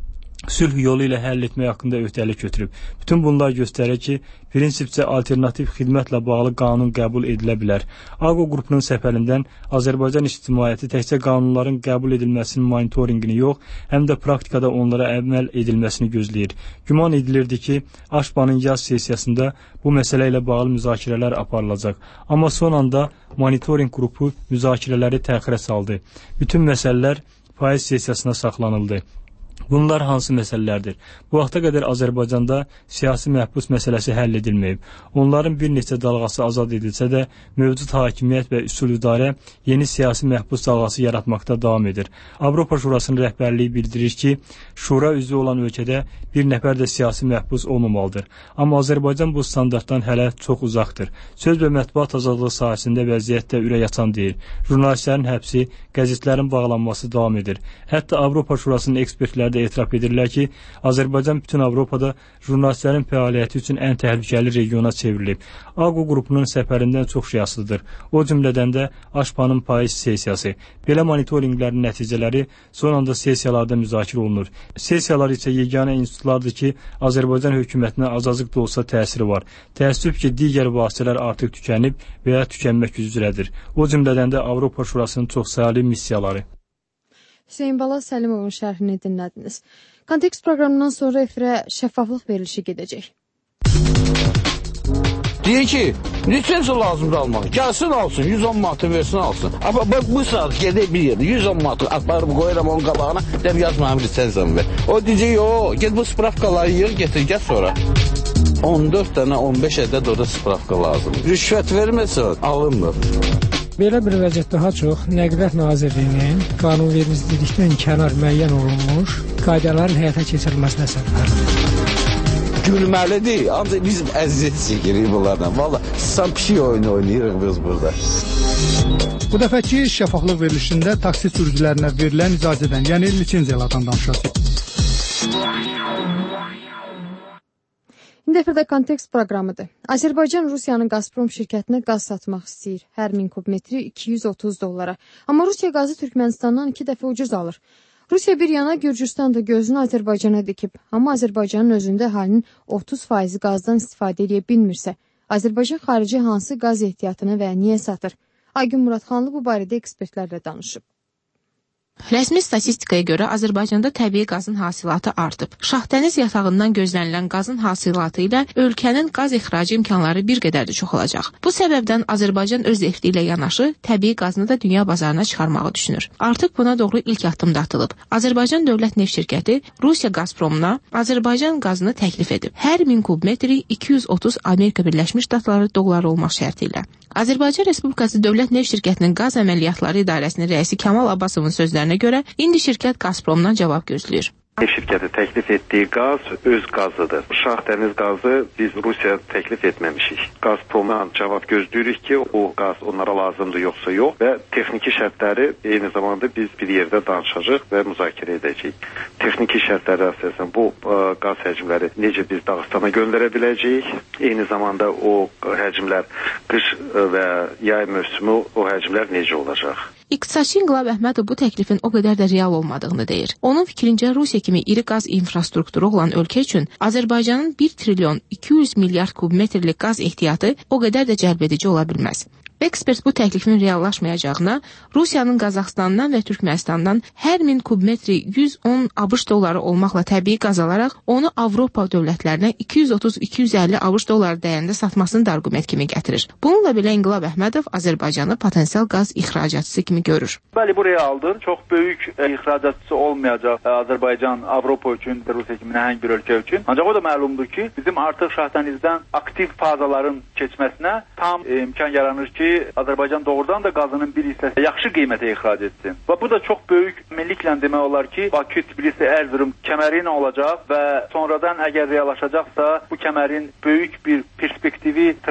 sülh yolu ilə həll etmək haqqında öhdəlik götürüb. Bütün bunlar göstərir ki, prinsipcə alternativ xidmətlə bağlı qanun qəbul edilə bilər. AQO qrupunun səfərindən Azərbaycan ictimaiyyəti təkcə qanunların qəbul edilməsinin monitorinqini yox, həm də praktikada onlara əməl edilməsini gözləyir. Güman edilirdi ki, AŞPA'nın yaz sessiyasında bu məsələ ilə bağlı müzakirələr aparılacaq. Amma son anda monitorinq qrupu müzakirələri təxirə saldı. Bütün məsələlər payız sessiyasına saxlanıldı. Bunlar hansı məsələlərdir? Bu vaxta qədər Azərbaycanda siyasi məhbus məsələsi həll edilməyib. Onların bir neçə dalğası azad edilsə də, mövcud hakimiyyət və üsul idarə yeni siyasi məhbus dalğası yaratmaqda davam edir. Avropa Şurasının rəhbərliyi bildirir ki, Şura üzvü olan ölkədə bir nəfər də siyasi məhbus olmamalıdır. Amma Azərbaycan bu standartdan hələ çox uzaqdır. Söz və mətbuat azadlığı sahəsində vəziyyət də ürək açan deyil. Jurnalistlərin həbsi, qəzetlərin bağlanması davam edir. Hətta Avropa Şurasının ekspertləri də etiraf edirlər ki, Azərbaycan bütün Avropada jurnalistlərin fəaliyyəti üçün ən təhlükəli regiona çevrilib. AQO qrupunun səfərindən çox şey asılıdır. O cümlədən də AŞPA'nın payız sessiyası. Belə monitorinqlərin nəticələri son anda sessiyalarda müzakirə olunur. Sessiyalar isə yeganə institutlardır ki, Azərbaycan hökumətinə azacıq da olsa təsiri var. Təəssüf ki, digər vasitələr artıq tükənib və ya tükənmək üzrədir. O cümlədən də Avropa Şurasının çoxsaylı missiyaları. Hüseyin Bala Səlimovun şərhini dinlədiniz. Kontekst proqramından sonra efirə şəffaflıq verilişi gedəcək. Deyir ki, lisensiya lazımdır almaq. Gəlsin alsın, yüz on manatı versin alsın. Amma bu saat gedək bir yerdə, yüz on manatı aparıb qoyuram onun qabağına, deyib yazmayım lisensiyamı ver. O deyəcək, o, get bu spravkaları yığ, getir, gəl sonra. on dörd dənə, on beş ədəd orada spravka lazım. Rüşvət verməsə, alınmır. Belə bir vəziyyət daha çox Nəqliyyat Nazirliyinin qanunvericilikdən kənar müəyyən olunmuş qaydaların həyata keçirilməsinə səbəbdir. Gülməlidir, ancaq biz əziyyət çəkirik bunlardan. Valla, sən pişik oyunu oynayırıq biz burada. Bu dəfəki şəffaflıq verilişində taksi sürücülərinə verilən icazədən, yəni lisenziyalardan danışacağıq. İndi efirdə kontekst proqramıdır. Azərbaycan Rusiyanın Gazprom şirkətinə qaz satmaq istəyir. Hər min kubmetri iki yüz otuz dollara. Amma Rusiya qazı Türkmənistandan iki dəfə ucuz alır. Rusiya bir yana Gürcüstan da gözünü Azərbaycana dikib. Amma Azərbaycanın özündə əhalinin otuz faizi qazdan istifadə edə bilmirsə, Azərbaycan xarici hansı qaz ehtiyatını və niyə satır? Aygün Muradxanlı bu barədə ekspertlərlə danışıb. Rəsmi statistikaya görə Azərbaycanda təbii qazın hasilatı artıb. Şahdəniz yatağından gözlənilən qazın hasilatı ilə ölkənin qaz ixracı imkanları bir qədər də çoxalacaq. Bu səbəbdən Azərbaycan öz nefti ilə yanaşı təbii qazını da dünya bazarına çıxarmağı düşünür. Artıq buna doğru ilk addım da atılıb. Azərbaycan Dövlət Neft Şirkəti Rusiya Gazpromuna Azərbaycan qazını təklif edib. Hər min kubmetri iki yüz otuz Amerika Birləşmiş Ştatları dolları olmaq şərti ilə. Azərbaycan Respublikası Dövlət Neft Şirkətinin qaz əməliyyatları idarəsinin rəisi Kamal Abbasovun sözlərinə görə indi şirkət Gazpromdan cavab gözləyir. Neft şirkəti təklif etdiyi qaz öz qazıdır. Şah dəniz qazı biz Rusiya təklif etməmişik. Gazpromdan cavab gözləyirik ki, o qaz onlara lazımdır yoxsa yox və texniki şərtləri eyni zamanda biz bir yerdə danışacağıq və müzakirə edəcəyik. Texniki şərtləri əsasən bu ə, qaz həcmləri necə biz Dağıstana göndərə biləcəyik. Eyni zamanda o həcmlər qış və yay mövsümü o həcmlər necə olacaq? İqtisadçı İnqilab Əhmədov bu təklifin o qədər də real olmadığını deyir. Onun fikrincə Rusiya kimi iri qaz infrastrukturu olan ölkə üçün Azərbaycanın bir trilyon iki yüz milyard kubmetrlik qaz ehtiyatı o qədər də cəlbedici ola bilməz. Ekspert bu təklifin reallaşmayacağına, Rusiyanın Qazaxstandan və Türkmənistandan hər min kubmetri yüz on ABŞ dolları olmaqla təbii qaz alaraq onu Avropa dövlətlərinə iki yüz otuz iki yüz əlli ABŞ dolları dəyərində satmasını da arqument kimi gətirir. Bununla belə İnqilab Əhmədov Azərbaycanı potensial qaz ixracatçısı kimi görür. Bəli, bu realdır. Çox böyük e, ixracatçısı olmayacaq e, Azərbaycan Avropa üçün, Rusiya kimi nəhəng bir ölkə üçün. Ancaq o da məlumdur ki, bizim artıq şahdənizdən aktiv fazaların keçməsinə tam e, imkan yaranır ki, Azərbaycan doğrudan da qazının bir hissəsi yaxşı qiymətə ixrac etsin. Və bu da çox böyük milliklə demək olar ki, Bakı, Tbilisi, Erzurum kəməri ilə olacaq və sonradan əgər reallaşacaqsa, bu kəmərin böyük bir perspektivi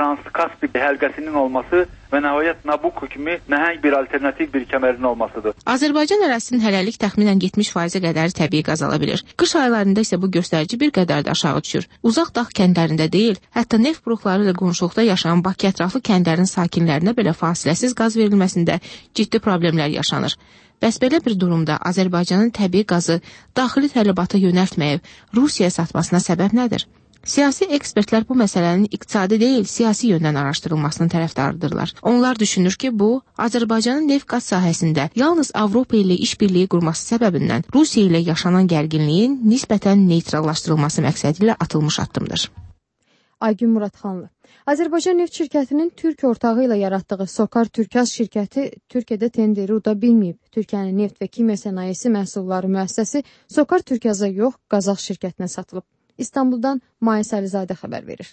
Transkaspik həlqəsinin olması və nəhayət Nabucco kimi nəhəng bir alternativ bir kəmərin olmasıdır. Azərbaycan ərazisinin hələlik təxminən yetmiş faizə qədəri təbii qaz ala bilir. Qış aylarında isə bu göstərici bir qədər də aşağı düşür. Uzaq dağ kəndlərində deyil, hətta neft buruqları ilə qonşuluqda yaşayan Bakı ətraflı kəndlərin sakinlərinə belə fasiləsiz qaz verilməsində ciddi problemlər yaşanır. Bəs belə bir durumda Azərbaycanın təbii qazı daxili tələbata yönəltməyib Rusiyaya satmasına səbəb nədir? Siyasi ekspertlər bu məsələnin iqtisadi deyil, siyasi yöndən araşdırılmasının tərəfdarıdırlar. Onlar düşünür ki, bu, Azərbaycanın neft-qaz sahəsində yalnız Avropa ilə işbirliyi qurması səbəbindən Rusiya ilə yaşanan gərginliyin nisbətən neytrallaşdırılması məqsədi ilə atılmış addımdır. Aygün Muradxanlı. Azərbaycan Neft şirkətinin Türk ortağı ilə yaratdığı Sokar Türkaz şirkəti Türkiyədə tenderi uda bilməyib. Türkiyənin neft və kimya sənayesi məhsulları müəssisəsi Sokar Türkaza yox, Qazax şirkətinə satılıb. İstanbuldan Mayis Əlizadə xəbər verir.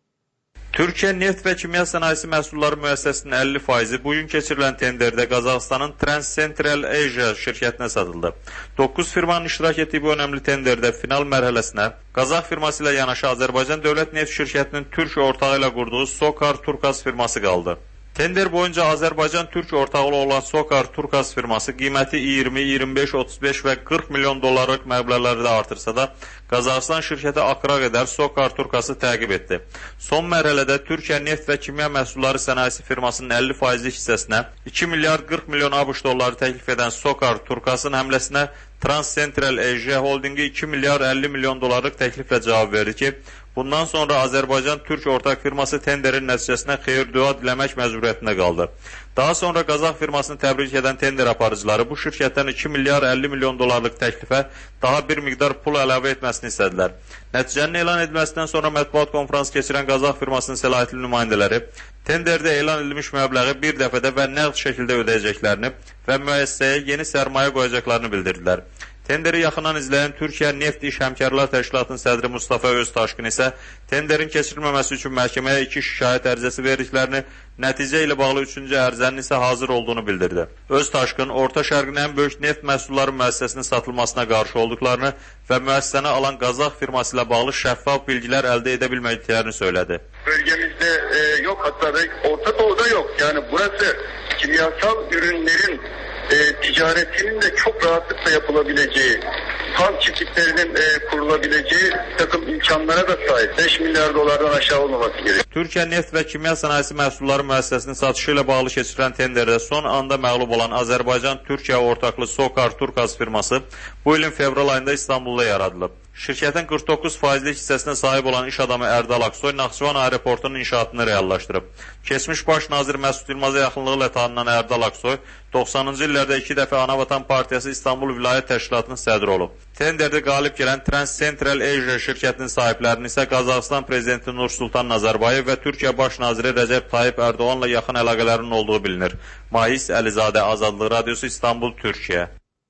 Türkiyə Neft və Kimya Sənayesi Məhsulları Müəssisəsinin əlli faizi bugün keçirilən tenderdə Qazaxıstanın Transcentral Asia şirkətinə satıldı. doqquz firmanın iştirak etdiyi bu önəmli tenderdə final mərhələsinə Qazax firması ilə yanaşı Azərbaycan Dövlət Neft şirkətinin Türkiyə ortağı ilə qurduğu Sokar Turkaz firması qaldı. Tender boyunca Azərbaycan Türk ortağı olan Sokar Turkaz firması qiyməti iyirmi, iyirmi beş, otuz beş və qırx milyon dollarlıq məbləğlərdə artırsa da, Qazaxıstan şirkəti axıra qədər Sokar Turkazı təqib etdi. Son mərhələdə Türkiyə Neft və Kimya Məhsulları Sənayesi firmasının əlli faizlik hissəsinə iki milyard qırx milyon ABŞ dolları təklif edən Sokar Turkazın həmləsinə Transcentral Asia Holdingi iki milyard əlli milyon dollarlıq təkliflə cavab verdi ki, bundan sonra Azərbaycan Türk ortaq firması tenderin nəticəsinə xeyir-dua diləmək məcburiyyətində qaldı. Daha sonra Qazax firmasını təbrik edən tender aparıcıları bu şirkətdən iki milyard əlli milyon dollarlıq təklifə daha bir miqdar pul əlavə etməsini istədilər. Nəticənin elan edilməsindən sonra mətbuat konfransı keçirən Qazax firmasının səlahiyyətli nümayəndələri tenderdə elan edilmiş məbləği bir dəfədə və nəqd şəkildə ödəyəcəklərini və müəssisəyə yeni sərmayə qoyacaqlarını bildirdilər. Tenderi yaxından izləyən Türkiyə Neft İş Həmkarlar Təşkilatının sədri Mustafa Öztaşqın isə tenderin keçirilməməsi üçün məhkəməyə iki şikayət ərizəsi verdiklərini, nəticə ilə bağlı üçüncü ərizənin isə hazır olduğunu bildirdi. Öztaşqın Orta Şərqin ən böyük neft məhsulları müəssisəsinin satılmasına qarşı olduqlarını və müəssisəni alan Qazax firması ilə bağlı şəffaf bilgilər əldə edə bilmədiklərini söylədi. Bölgemizde e, yok, hatta Orta Doğu'da yok. Yani burası kimyasal ürünlerin E, ticaretinin de çok rahatlıkla yapılabileceği, ham çiftliklerinin e, kurulabileceği takım imkanlara da sahip. beş milyar dolardan aşağı olmaması gerekiyor. Türkiyə Neft və Kimya Sənayesi Məhsulları Müəssisəsinin satışı ilə bağlı keçirilən tenderdə son anda məğlub olan Azərbaycan-Türkiyə ortaqlı Sokar Turkaz firması bu ilin fevral ayında İstanbulda yaradılıb. Şirkətin qırx doqquz faizlik hissəsinə sahib olan iş adamı Ərdal Aksoy Naxçıvan aeroportunun inşaatını reallaşdırıb. Keçmiş baş nazir Məsud Yılmaza yaxınlığı ilə tanınan Ərdal Aksoy doxsanıncı illərdə iki dəfə Anavatan Partiyası İstanbul Vilayət Təşkilatının sədri olub. Tenderdə qalib gələn Transcentral Asia şirkətinin sahiblərinin isə Qazaxıstan prezidenti Nursultan Nazarbayev və Türkiyə baş naziri Rəcəb Tayyip Ərdoğanla yaxın əlaqələrinin olduğu bilinir. Mayis Əlizadə, Azadlıq Radiosu, İstanbul, Türkiyə.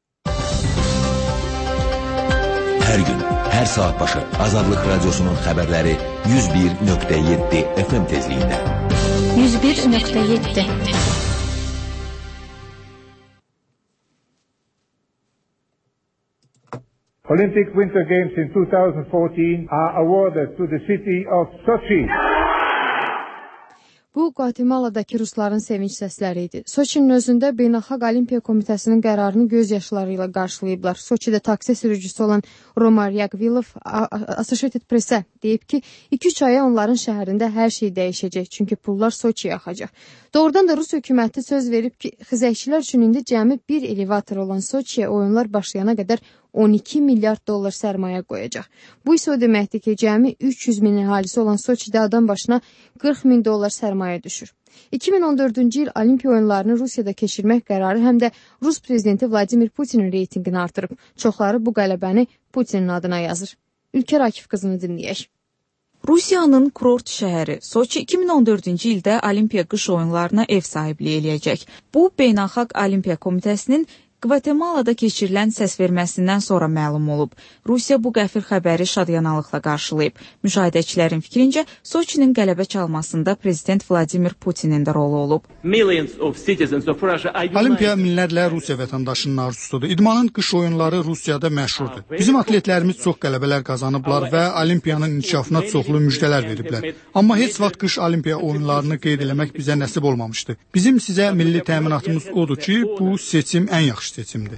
Hər gün, hər saat başı Azadlıq Radiosunun xəbərləri yüz bir nöqtə yeddi F M tezliyində. yüz bir nöqtə yeddi. Olympic Winter Games in two thousand fourteen are awarded to the city of Sochi. Bu, Qvatemaladakı rusların sevinç səsləri idi. Soçinin özündə Beynəlxalq Olimpiya Komitəsinin qərarını göz yaşları ilə qarşılayıblar. Soçidə taksi sürücüsü olan Roman Yaqvilov Associated Press-ə deyib ki, iki üç aya onların şəhərində hər şey dəyişəcək, çünki pullar Soçiyə axacaq. Doğrudan da Rus hökuməti söz verib ki, xizəkçilər üçün indi cəmi bir elevator olan Soçiyə oyunlar başlayana qədər on iki milyard dollar sərmayə qoyacaq. Bu isə o deməkdir ki, cəmi üç yüz min əhalisi olan Soçidə adam başına qırx min dollar sərmayə düşür. iki min on dördüncü il Olimpiya oyunlarını Rusiyada keçirmək qərarı həm də Rus prezidenti Vladimir Putinin reytingini artırıb. Çoxları bu qələbəni Putinin adına yazır. Ülkər Akif qızını dinləyək. Rusiyanın kurort şəhəri Soçi iki min on dördüncü ildə Olimpiya qış oyunlarına ev sahibliyi eləyəcək. Bu, Beynəlxalq Olimpiya Komitəsinin Qvatemalada keçirilən səsverməsindən sonra məlum olub. Rusiya bu qəfil xəbəri şadyanalıqla qarşılayıb. Müşahidəçilərin fikrincə, Soçinin qələbə çalmasında prezident Vladimir Putinin də rolu olub. Olimpiya minlərlə Rusiya vətəndaşının arzusudur. İdmanın qış oyunları Rusiyada məşhurdur. Bizim atletlərimiz çox qələbələr qazanıblar və Olimpiyanın inkişafına çoxlu müjdələr veriblər. Amma heç vaxt qış Olimpiya oyunlarını qeyd eləmək bizə nəsib olmamışdı. Bizim sizə milli təminatımız odur ki, bu seçim ən yaxşı seçimdir.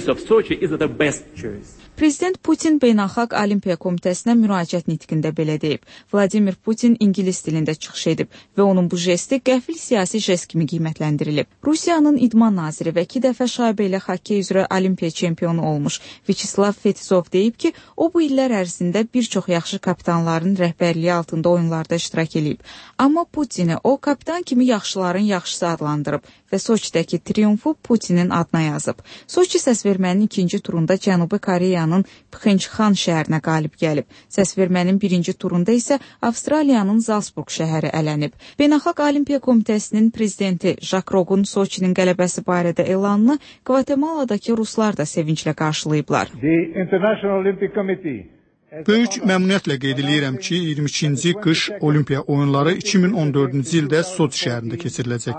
Prezident Putin Beynəlxalq Olimpiya Komitəsinə müraciət nitqində belə deyib. Vladimir Putin ingilis dilində çıxış edib və onun bu jesti qəfil siyasi jest kimi qiymətləndirilib. Rusiyanın idman naziri və iki dəfə şaibə ilə xokkey üzrə Olimpiya çempionu olmuş Vyacheslav Fetisov deyib ki, o bu illər ərzində bir çox yaxşı kapitanların rəhbərliyi altında oyunlarda iştirak edib. Amma Putini o kapitan kimi yaxşıların yaxşısı adlandırıb və Soçidəki triumfu Putinin adına yazıb. Soçi səsvermənin ikinci turunda Cənubi Koreyanın Pxençxan şəhərinə qalib gəlib. Səsvermənin birinci turunda isə Avstraliyanın Zalsburg şəhəri ələnib. Beynəlxalq Olimpiya Komitəsinin prezidenti Jacques Rog'un Soçinin qələbəsi barədə elanını Qvatemaladakı ruslar da sevinclə qarşılayıblar. Böyük məmnuniyyətlə qeyd edirəm ki, iyirmi ikinci qış Olimpiya oyunları iki min on dördüncü ildə Soçi şəhərində keçiriləcək.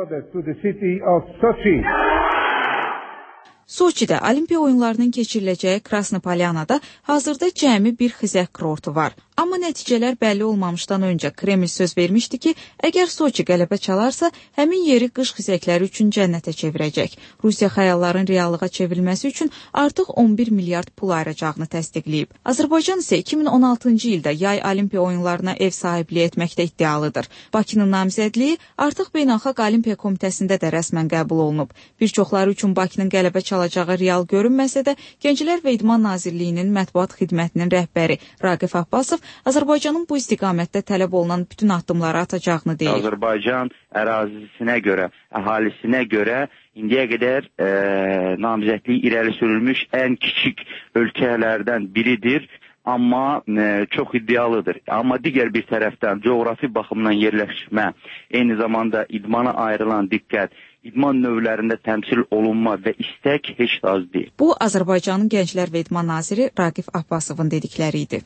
Soçidə Olimpiya oyunlarının keçiriləcəyi Krasnopolyanada hazırda cəmi bir xizək kurortu var. Amma nəticələr bəlli olmamışdan öncə Kreml söz vermişdi ki, əgər Soçi qələbə çalarsa, həmin yeri qış xizəkləri üçün cənnətə çevirəcək. Rusiya xəyalların reallığa çevrilməsi üçün artıq on bir milyard pul ayıracağını təsdiqləyib. Azərbaycan isə iki min on altıncı ildə yay Olimpiya oyunlarına ev sahibliyi etməkdə iddialıdır. Bakının namizədliyi artıq Beynəlxalq Olimpiya Komitəsində də rəsmən qəbul olunub. Bir çoxları üçün Bakının qələbə çalacağı real görünməsə də, Gənclər və İdman Nazirliyinin mətbuat xidmətinin rəhbəri Raqif Abbasov Azərbaycanın bu istiqamətdə tələb olunan bütün addımları atacağını deyir. Azərbaycan ərazisinə görə, əhalisinə görə indiyə qədər e, namizədliyi irəli sürülmüş ən kiçik ölkələrdən biridir. Amma e, çox iddialıdır. Amma digər bir tərəfdən coğrafi baxımdan yerləşmə, eyni zamanda idmana ayrılan diqqət, idman növlərində təmsil olunma və istək heç də az deyil. Bu, Azərbaycanın Gənclər və İdman naziri Raqif Abbasovun dedikləri idi.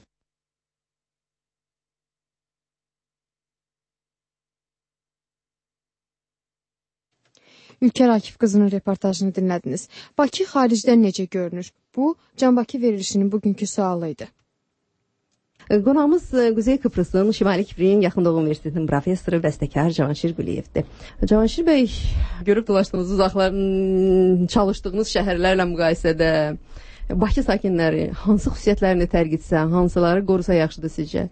Ülkər Akif qızının reportajını dinlədiniz. Bakı xaricdən necə görünür? Bu, Can Bakı verilişinin bugünkü sualı idi. Qonağımız Quzey Kıbrısın, Şimali Kipriyin Yaxın Doğu Universitetinin professoru, bəstəkar Cavanşir Quliyevdir. Cavanşir bəy, görüb dolaşdığınız uzaqların, çalışdığınız şəhərlərlə müqayisədə Bakı sakinləri hansı xüsusiyyətlərini tərk etsə, hansıları qorusa yaxşıdır sizcə?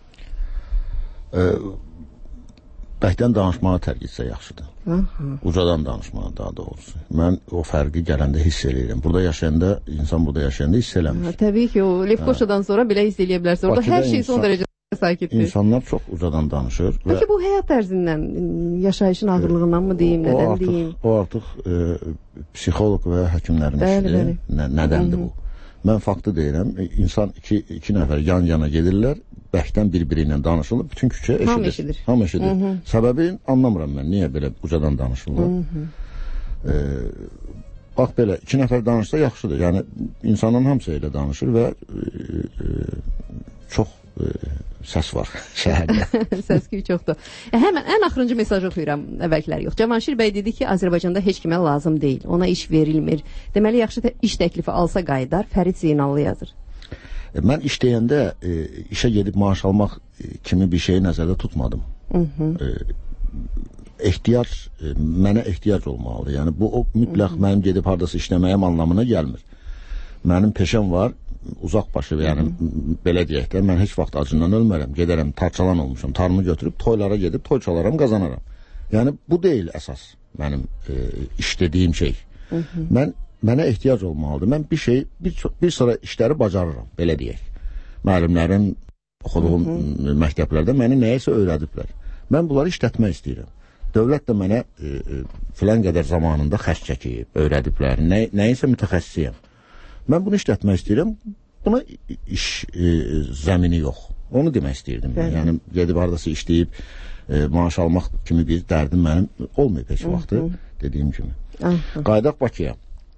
Bəkdən danışmağı tərk etsə yaxşıdır. Aha. Ucadan danışmağı daha doğrusu. Mən o fərqi gələndə hiss edirəm. Burada yaşayanda, insan burada yaşayanda hiss eləmir. Təbii ki, o Lefkoşadan sonra belə hiss eləyə bilərsə. Orada hər şey son dərəcədə sakitdir. İnsanlar çox ucadan danışır. Peki və bu həyat tərzindən, yaşayışın ağırlığından mı deyim, nədən artıq, deyim? O artıq e, psixoloq və həkimlərin işidir. Nə, nədəndir bu? Mən faktı deyirəm, insan iki, iki nəfər yan-yana gedirlər, bəkdən bir-biri ilə danışılır, bütün küçə eşidir. Hamı eşidir. Hamı eşidir. Hı -hı. Səbəbini anlamıram mən, niyə belə ucadan danışılır. Ee, bax belə, iki nəfər danışsa yaxşıdır. Yəni, insanın hamısı elə danışır və e, e, çox e, səs var şəhərdə. Səs-küy çoxdur. E, həmən ən axırıncı mesajı oxuyuram, əvvəlkiləri yox. Cavanşir bəy dedi ki, Azərbaycanda heç kimə lazım deyil, ona iş verilmir. Deməli, yaxşı iş təklifi alsa qaydar, Fərid Zeynallı yazır. Mən işləyəndə e, işə gedib maaş almaq e, kimi bir şeyi nəzərdə tutmadım. Hı -hı. E, ehtiyac, e, mənə ehtiyac olmalıdır. Yəni bu o mütləq Hı -hı. mənim gedib hardasa işləməyim anlamına gəlmir. Mənim peşəm var, uzaq başı, yəni Hı -hı. belə deyək də, mən heç vaxt acından ölmərəm, gedərəm, tarçalan olmuşam, tarımı götürüb toylara gedib toy çalaram, qazanaram. Yəni bu deyil əsas mənim e, işlədiyim şey. Hı -hı. Mən Mənə ehtiyac olmalıdır. Mən bir şey, bir, bir sıra işləri bacarıram, belə deyək. Müəllimlərin oxuduğum Hı -hı. məktəblərdə məni nəyəsə öyrədiblər. Mən bunları işlətmək istəyirəm. Dövlət də mənə e, e, filan qədər zamanında xərc çəkib, öyrədiblər. Nə, nəyinsə mütəxəssisiyəm. Mən bunu işlətmək istəyirəm. Buna iş e, zəmini yox. Onu demək istəyirdim. Bəli. Yəni, gedib haradasa işləyib, e, maaş almaq kimi bir dərdim mənim olmayıb heç vaxtı, dediyim kimi. Aha. Qaydaq Bakıya.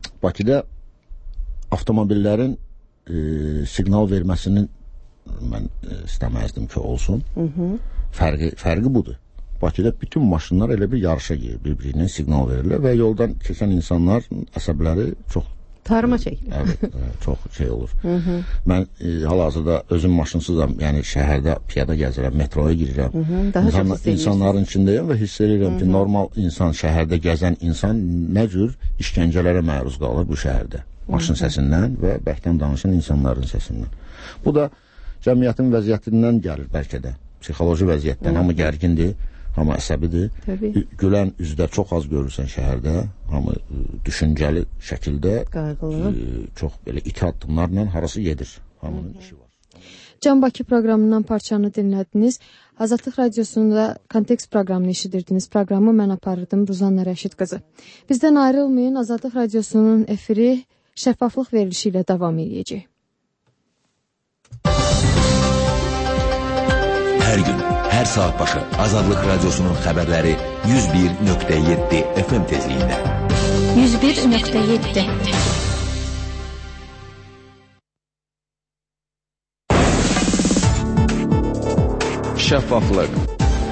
Bakıda avtomobillərin e, siqnal verməsinin mən e, istəməzdim ki, olsun. Hı -hı. Fərqi, fərqi budur. Bakıda bütün maşınlar elə bir yarışa girir, bir-birinin siqnal verirlər və yoldan keçən insanlar əsəbləri çox tarıma çəkilir. Evet, çox şey olur. Hı -hı. Mən e, hal-hazırda özüm maşınsızam, yəni şəhərdə piyada gəzirəm, metroya girirəm. Hı -hı. Daha İnsan, çox insanların içindəyəm və hiss edirəm ki, normal insan, şəhərdə gəzən insan nə cür işgəncələrə məruz qalır bu şəhərdə. Maşın səsindən və bəkdən danışan insanların səsindən. Bu da cəmiyyətin vəziyyətindən gəlir bəlkə də. Psixoloji vəziyyətdən, hamı gərgindir, hamı əsəbidir. Tabii. Gülən üzdə çox az görürsən şəhərdə, hamı düşüncəli şəkildə e, çox belə iti addımlarla harası gedir. Hamının işi var. Can Bakı proqramından parçanı dinlədiniz. Azadlıq Radiosunda Kontekst proqramını eşidirdiniz. Proqramı mən aparırdım, Ruzanna Rəşid qızı. Bizdən ayrılmayın, Azadlıq Radiosunun efiri şəffaflıq verilişi ilə davam edəcək. Hər gün, hər saat başı Azadlıq Radiosunun xəbərləri yüz bir nöqtə yeddi F M tezliyində. yüz bir nöqtə yeddi. Şəffaflıq.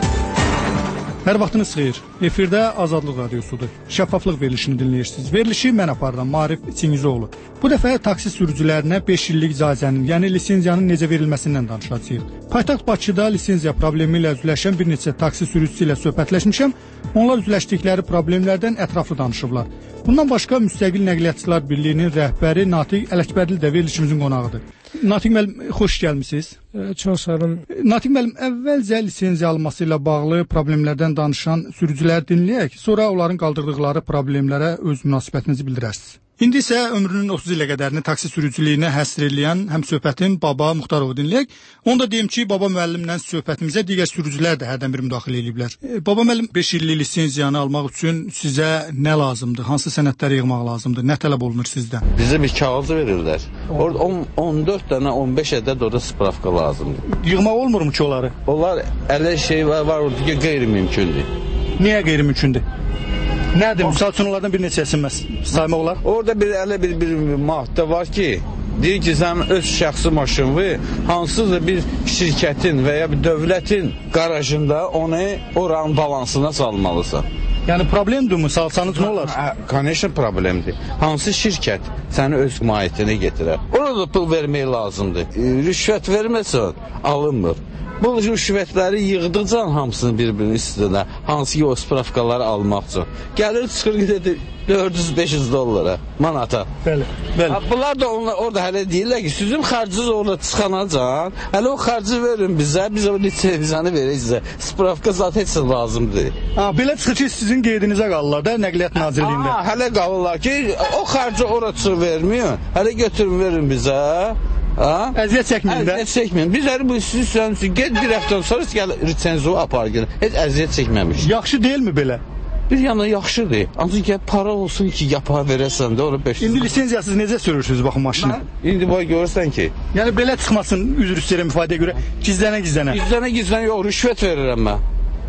Hər vaxtınız xeyir. Efirdə Azadlıq Radiosudur. Şəffaflıq verilişini dinləyirsiniz. Verilişi mən aparıram, Marif Çingizoğlu. Bu dəfə taksi sürücülərinə beş illik icazənin, yəni lisenziyanın necə verilməsindən danışacağıq. Paytaxt Bakıda lisenziya problemi ilə üzləşən bir neçə taksi sürücüsü ilə söhbətləşmişəm. Onlar üzləşdikləri problemlərdən ətraflı danışıblar. Bundan başqa Müstəqil Nəqliyyatçılar Birliyinin rəhbəri Natiq Ələkbərli də verilişimizin qonağıdır. Natiq müəllim, xoş gəlmisiniz. E, çox sağ olun. Natiq müəllim, əvvəlcə lisenziya alması ilə bağlı problemlərdən danışan sürücüləri dinləyək, sonra onların qaldırdıqları problemlərə öz münasibətinizi bildirərsiniz. İndi isə ömrünün otuz ilə qədərini taksi sürücülüyünə həsr eləyən həmsöhbətim Baba Muxtarovu dinləyək. Onu da deyim ki, Baba müəllimlə söhbətimizə digər sürücülər də hərdən bir müdaxilə ediblər. E, Baba müəllim, beş illik lisenziyanı almaq üçün sizə nə lazımdır? Hansı sənədləri yığmaq lazımdır? Nə tələb olunur sizdən? Bizə bir kağız verirlər. Orada on dörd dənə, on beş ədəd orada spravka lazımdır. Yığmaq olmurmu ki onları? Onlar elə şey var, var orada ki, qeyri-mümkündür. Niyə qeyri-mümkündür? Nədir? Misal üçün onlardan bir neçəsini məs saymaq olar? Orada bir elə bir, bir maddə var ki, deyir ki, sən öz şəxsi maşınını hansısa bir şirkətin və ya bir dövlətin qarajında onu oranın balansına salmalısan. Yəni problemdir mi? Salsanız nə olar? Конечно problemdir. Hansı şirkət səni öz mahiyyətinə getirər? Orada pul vermək lazımdır. E, rüşvət verməsən, alınmır. Bu rüşvətləri yığdıqca hamısını bir-birinin üstünə, hansı ki o spravkaları almaq üçün. Gəlir çıxır gedir dörd yüz beş yüz dollara, manata. Bəli, bəli. Bunlar da onlar, orada hələ deyirlər ki, sizin xərciniz orada çıxanacan, hələ o xərci verin bizə, biz o lisenziyanı verək sizə. Spravka zaten heç lazımdır. Ha, belə çıxır ki, sizin qeydinizə qalırlar da Nəqliyyat Nazirliyində. Ha, hələ qalırlar ki, o xərci orada çıx vermiyor, hələ götürün verin bizə. Ha? Əziyyət çəkməyin də. Əziyyət çəkməyin. Biz hələ bu istəyirsən ki, get bir həftədən sonra gəl lisenziyanı apar gəl. Heç əziyyət çəkməmiş. Yaxşı deyilmi belə? Bir yana yaxşıdır. Ancaq ki, para olsun ki, yapa verəsən də ora beş yüz. İndi lisenziyasız necə sürürsünüz baxın maşını? İndi bax görürsən ki. Yəni belə çıxmasın üzr istəyirəm ifadəyə görə. Gizlənə-gizlənə. Gizlənə-gizlənə yox, rüşvət verirəm mən.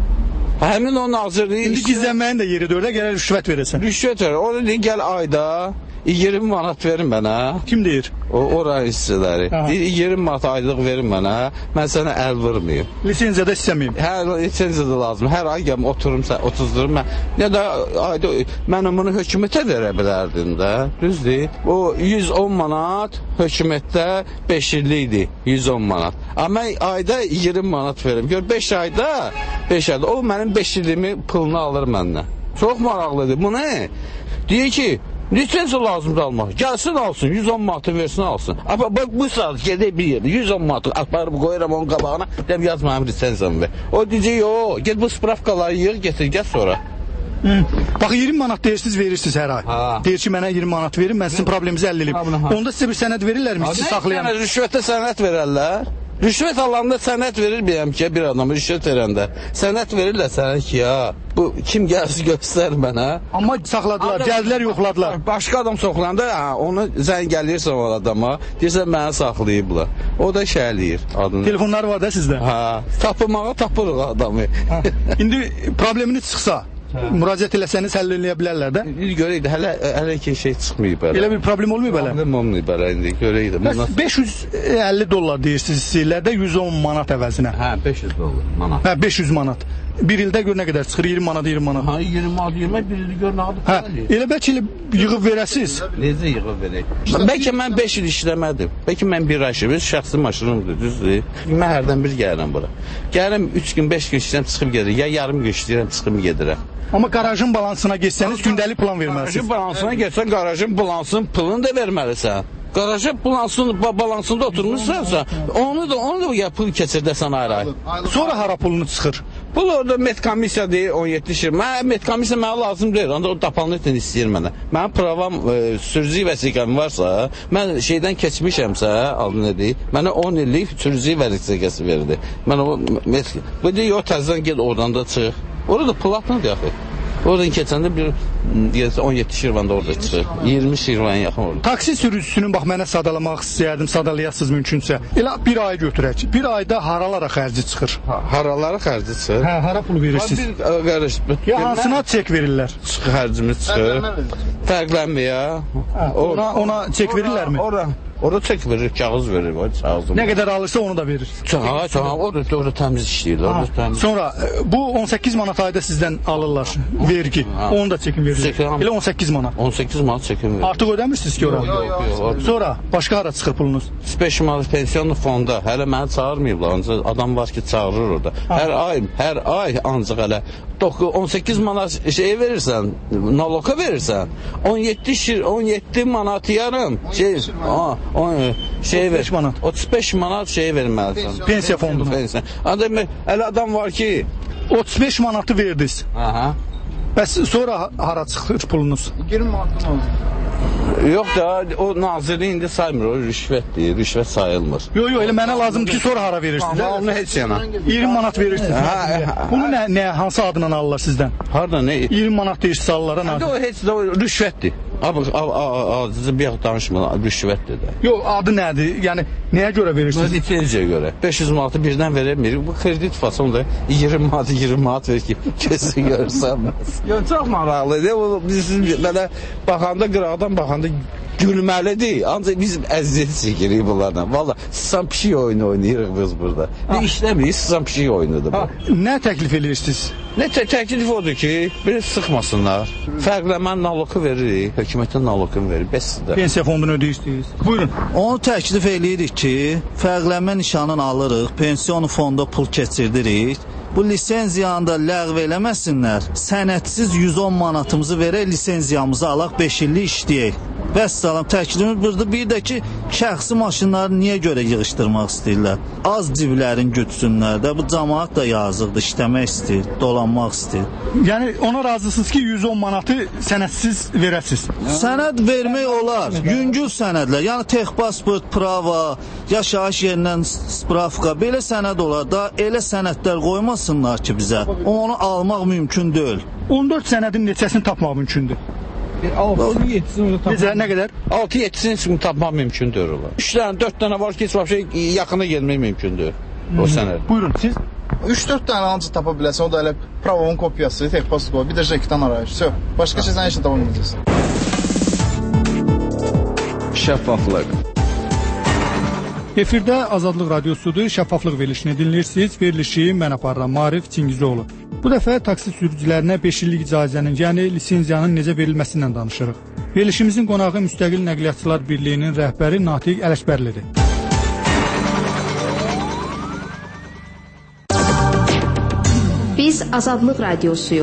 Həmin o nazirliyi... İndi gizlənməyin də yeridir, orada gələr rüşvət verəsən. Rüşvət verir. Orada deyir, gəl ayda iyirmi manat verin mənə. Kim deyir? O, oranın işçiləri. Deyir, iyirmi manat aylıq verin mənə, mən sənə əl vurmayayım. Lisenziyada istəməyim. Hər lisenziyada lazım. Hər ay gəlm oturum, otuzdurum mən. Ya da ayda mən bunu hökumətə verə bilərdim də. Düzdür? O yüz on manat hökumətdə beş illikdir. yüz on manat. Amma ayda iyirmi manat verim. Gör beş ayda, beş ayda o mənim beş illimi pulunu alır məndən. Çox maraqlıdır. Bu nə? Deyir ki, lisenziya lazımdır almaq. Gəlsin alsın, yüz on manatı versin alsın. Amma bax bu saat gedək bir yerdə yüz on manatı aparıb qoyuram onun qabağına, deyim yazmayım lisenziyamı ver. O deyəcək, yox, get bu spravkaları yığ, getir, gəl sonra. Hı. Bax iyirmi manat deyirsiniz, verirsiniz hər ay. Ha. Deyir ki, mənə iyirmi manat verin, mən sizin probleminizi həll edeyim. Onda sizə bir sənəd verirlərmi, sizi saxlayan? Nə rüşvətə sənəd verərlər? Rüşvət alanda sənət verilməyəm ki, bir adama rüşvət verəndə. Sənət verirlər sənə ki, ya, bu kim gəlsin göstər mənə. Amma saxladılar, gəldilər, yoxladılar. Başqa adam soxulanda, ha, onu zəng gəlirsən o adama, deyirsən mənə saxlayıblar. O da şəhliyir adını. Telefonlar var da sizdə? Ha, tapılmağa tapırıq adamı. İndi probleminiz çıxsa, Müraciət eləsəniz həll eləyə bilərlər də. Görək də hələ hələ ki şey çıxmayıb hələ. Elə bir problem olmayıb hələ. Problem olmayıb hələ indi görək də. Bəs beş yüz əlli dollar deyirsiniz istəyirlər də yüz on manat əvəzinə. Hə, beş yüz dollar manat. Hə, beş yüz manat. Bir ildə gör nə qədər çıxır? iyirmi manat, iyirmi manat. Ha, iyirmi manat, iyirmi bir ildə gör nə qədər. Hə, elə bəlkə yığıb verəsiz. Necə yığıb verək? Bəlkə mən beş il işləmədim. Bəlkə mən bir ay işləmirəm, şəxsi maşınımdır, düzdür? Mən hərdən bir gəlirəm bura. Gəlirəm üç gün, beş gün işləyirəm, çıxıb gedirəm. Ya yarım gün işləyirəm, çıxıb gedirəm. Amma qarajın balansına geçsəniz gündəlik plan verməlisiniz. Qarajın balansına geçsən, qarajın balansının pulunu da verməlisən. Qarajın balansının balansında oturmuşsansa, onu da onu da ya pul keçirdəsən ayrı. Sonra hara pulunu çıxır? Pul orada medkomissiya deyir on yeddi şir. Mən medkomissiya mənə lazım deyil. Onda o doполнительно istəyir mənə. Mənim pravam e, sürücü vəsiqəm varsa, mən şeydən keçmişəmsə, adı nədir? Mənə on illik sürücü vəsiqəsi verdi. Mən o bu deyir, o təzədən get oradan da çıx. Orada platnadır axı. Oradan keçəndə bir on yeddi şirvanda orada çıxır. iyirmi şirvan yaxın orada. Taksi sürücüsünün bax mənə sadalamaq istəyərdim, sadalayasınız mümkünsə. Elə bir ay götürək. Bir ayda haralara xərci çıxır? Ha, haralara xərci çıxır? Hə, hara pul verirsiniz? Bir qarış. Ya hansına çek verirlər? Çıx xərcimiz çıxır. Fərqlənmir. Ona ona çek verirlərmi? Ora Orada çek verir, kağız verir, o kağızı. Nə qədər alırsa onu da verir. Ha, tamam, orada orada təmiz işləyirlər, orada təmiz. Sonra bu on səkkiz manat ayda sizdən alırlar vergi. Ha. Onu da çekin verir. Elə on səkkiz manat. on səkkiz manat çekin verir. Artıq ödəmirsiniz ki ora? Yox, yox, yox. Sonra başqa hara çıxır pulunuz? beş manat pensiyon fonda. Hələ məni çağırmayıblar, ancaq adam var ki, çağırır orada. Hər ay, hər ay ancaq hələ on səkkiz manat şey verirsən, naloka verirsən. on yeddi şir, on yeddi manat yarım. Şey, ha, on şey ver. manat. otuz beş manat şey verməlisən. Pensiya fonduna. Pensiya. Adam elə adam var ki, otuz beş manatı verdiniz. Aha. Bəs sonra hara çıxır pulunuz? iyirmi manatdan oldu. Yox da o nazirlik indi saymır, o rüşvətdir, rüşvət sayılmır. Yox, yox, elə mənə lazımdır ki, sonra hara verirsiniz? Amma onu heç yana. iyirmi manat verirsiniz. Hə, bunu nə, nə hansı adla alırlar sizdən? Harda nə? iyirmi manat deyirsiz alırlar. Hə, o heç də o rüşvətdir. Abi, adı bir yaxud danışma, rüşvətdir də. Yox, adı nədir? Yəni nəyə görə verirsiniz? Lisenziya görə. beş yüz manatı birdən verəmir. Bu kredit fasonda iyirmi manat, iyirmi manat verir ki, kesin görürsən. Yox, çox maraqlıdır. O biz belə baxanda qıraqdan baxanda gülməlidir. Ancaq biz əziyyət çəkirik bunlardan. Valla sısan pişik oyunu oynayırıq biz burada. Ne işləmirik, sısan pişik oyunudur bu. Nə təklif edirsiniz? Ne te təklif odur ki, beni sıxmasınlar. Fərqləmən naloku veririk, hökumətdən nalokunu verir. Bəsdir. Pensiya fondunu ödəyirsiniz. Buyurun. Onu təklif edirik ki, fərqlənmə nişanını alırıq, pensiyon fonda pul keçirdirik. Bu lisenziyanı da ləğv eləməsinlər. Sənədsiz yüz on manatımızı verək, lisenziyamızı alaq, beş illik işləyək. Vəssalam, təklifimiz burada. Bir də ki, şəxsi maşınları niyə görə yığışdırmaq istəyirlər? Az ciblərin gütsünlər də, bu cəmaat da yazıqdır, işləmək istəyir, dolanmaq istəyir. Yəni ona razısınız ki, yüz on manatı sənədsiz verəsiz? Sənəd vermək olar, yüngül sənədlər, yəni texpasport, prava, yaşayış yerindən spravka, belə sənəd olar da, elə sənədlər qoymasınlar ki bizə, onu almaq mümkün deyil. on dörd sənədin neçəsini tapmaq mümkündür? altı yeddisini tapmaq. Necə, nə qədər? altı yeddisini tapmaq mümkündür olar. üç dənə, dörd dənə var ki, heç şey yaxına gəlmək mümkündür o sənəd. Buyurun, siz? üç dörd dənə ancaq tapa biləsən, o da elə pravonun kopyası, texpasport, bir də jekdən arayış. Söv, başqa şeydən heç davam edəcəksən. Şəffaflıq. Efirdə Azadlıq Radiosudur, şəffaflıq verilişini dinləyirsiniz. Verilişi mən aparıram, Maarif Çingizoğlu. Bu dəfə taksi sürücülərinə beş illik icazənin, yəni lisenziyanın necə verilməsindən danışırıq. Verilişimizin qonağı Müstəqil Nəqliyyatçılar Birliyinin rəhbəri Natiq Ələkbərlidir. Biz Azadlıq Radiosuyuq.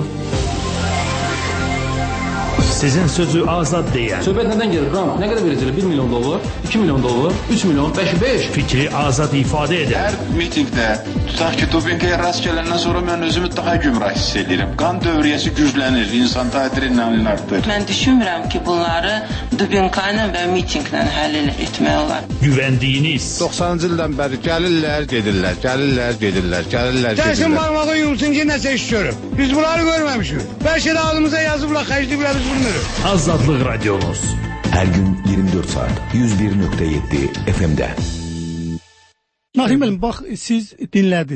Sizin sözü azad deyən. Söhbət nədən gelir? Ram, nə qədər verəcəklər? bir milyon dollar, iki milyon dollar, üç milyon, beş, beş. Fikri azad ifadə edən. Hər mitingdə, tutaq ki, dopinqaya rast gələndən sonra mən özümü daha gümrah hiss edirəm. Qan dövriyyəsi güclənir, insan adrenalin artır. Mən düşünmürəm ki, bunları dopinqayla və mitinglə həll etmək olar. Güvəndiyiniz. doxsanıncı ildən bəri gəlirlər, gedirlər, gəlirlər, gedirlər, gəlirlər, gedirlər. Gəlsin barmağı yumsun ki, nəsə iş görüb. Biz bunları görməmişik. Bəlkə də ağzımıza yazıblar, xərcliyiblər, biz bunu Azadlıq Radyonuz. Hər gün iyirmi dörd saat yüz bir nöqtə yeddi F M-də. Nahim müəllim, bax siz dinlədiniz.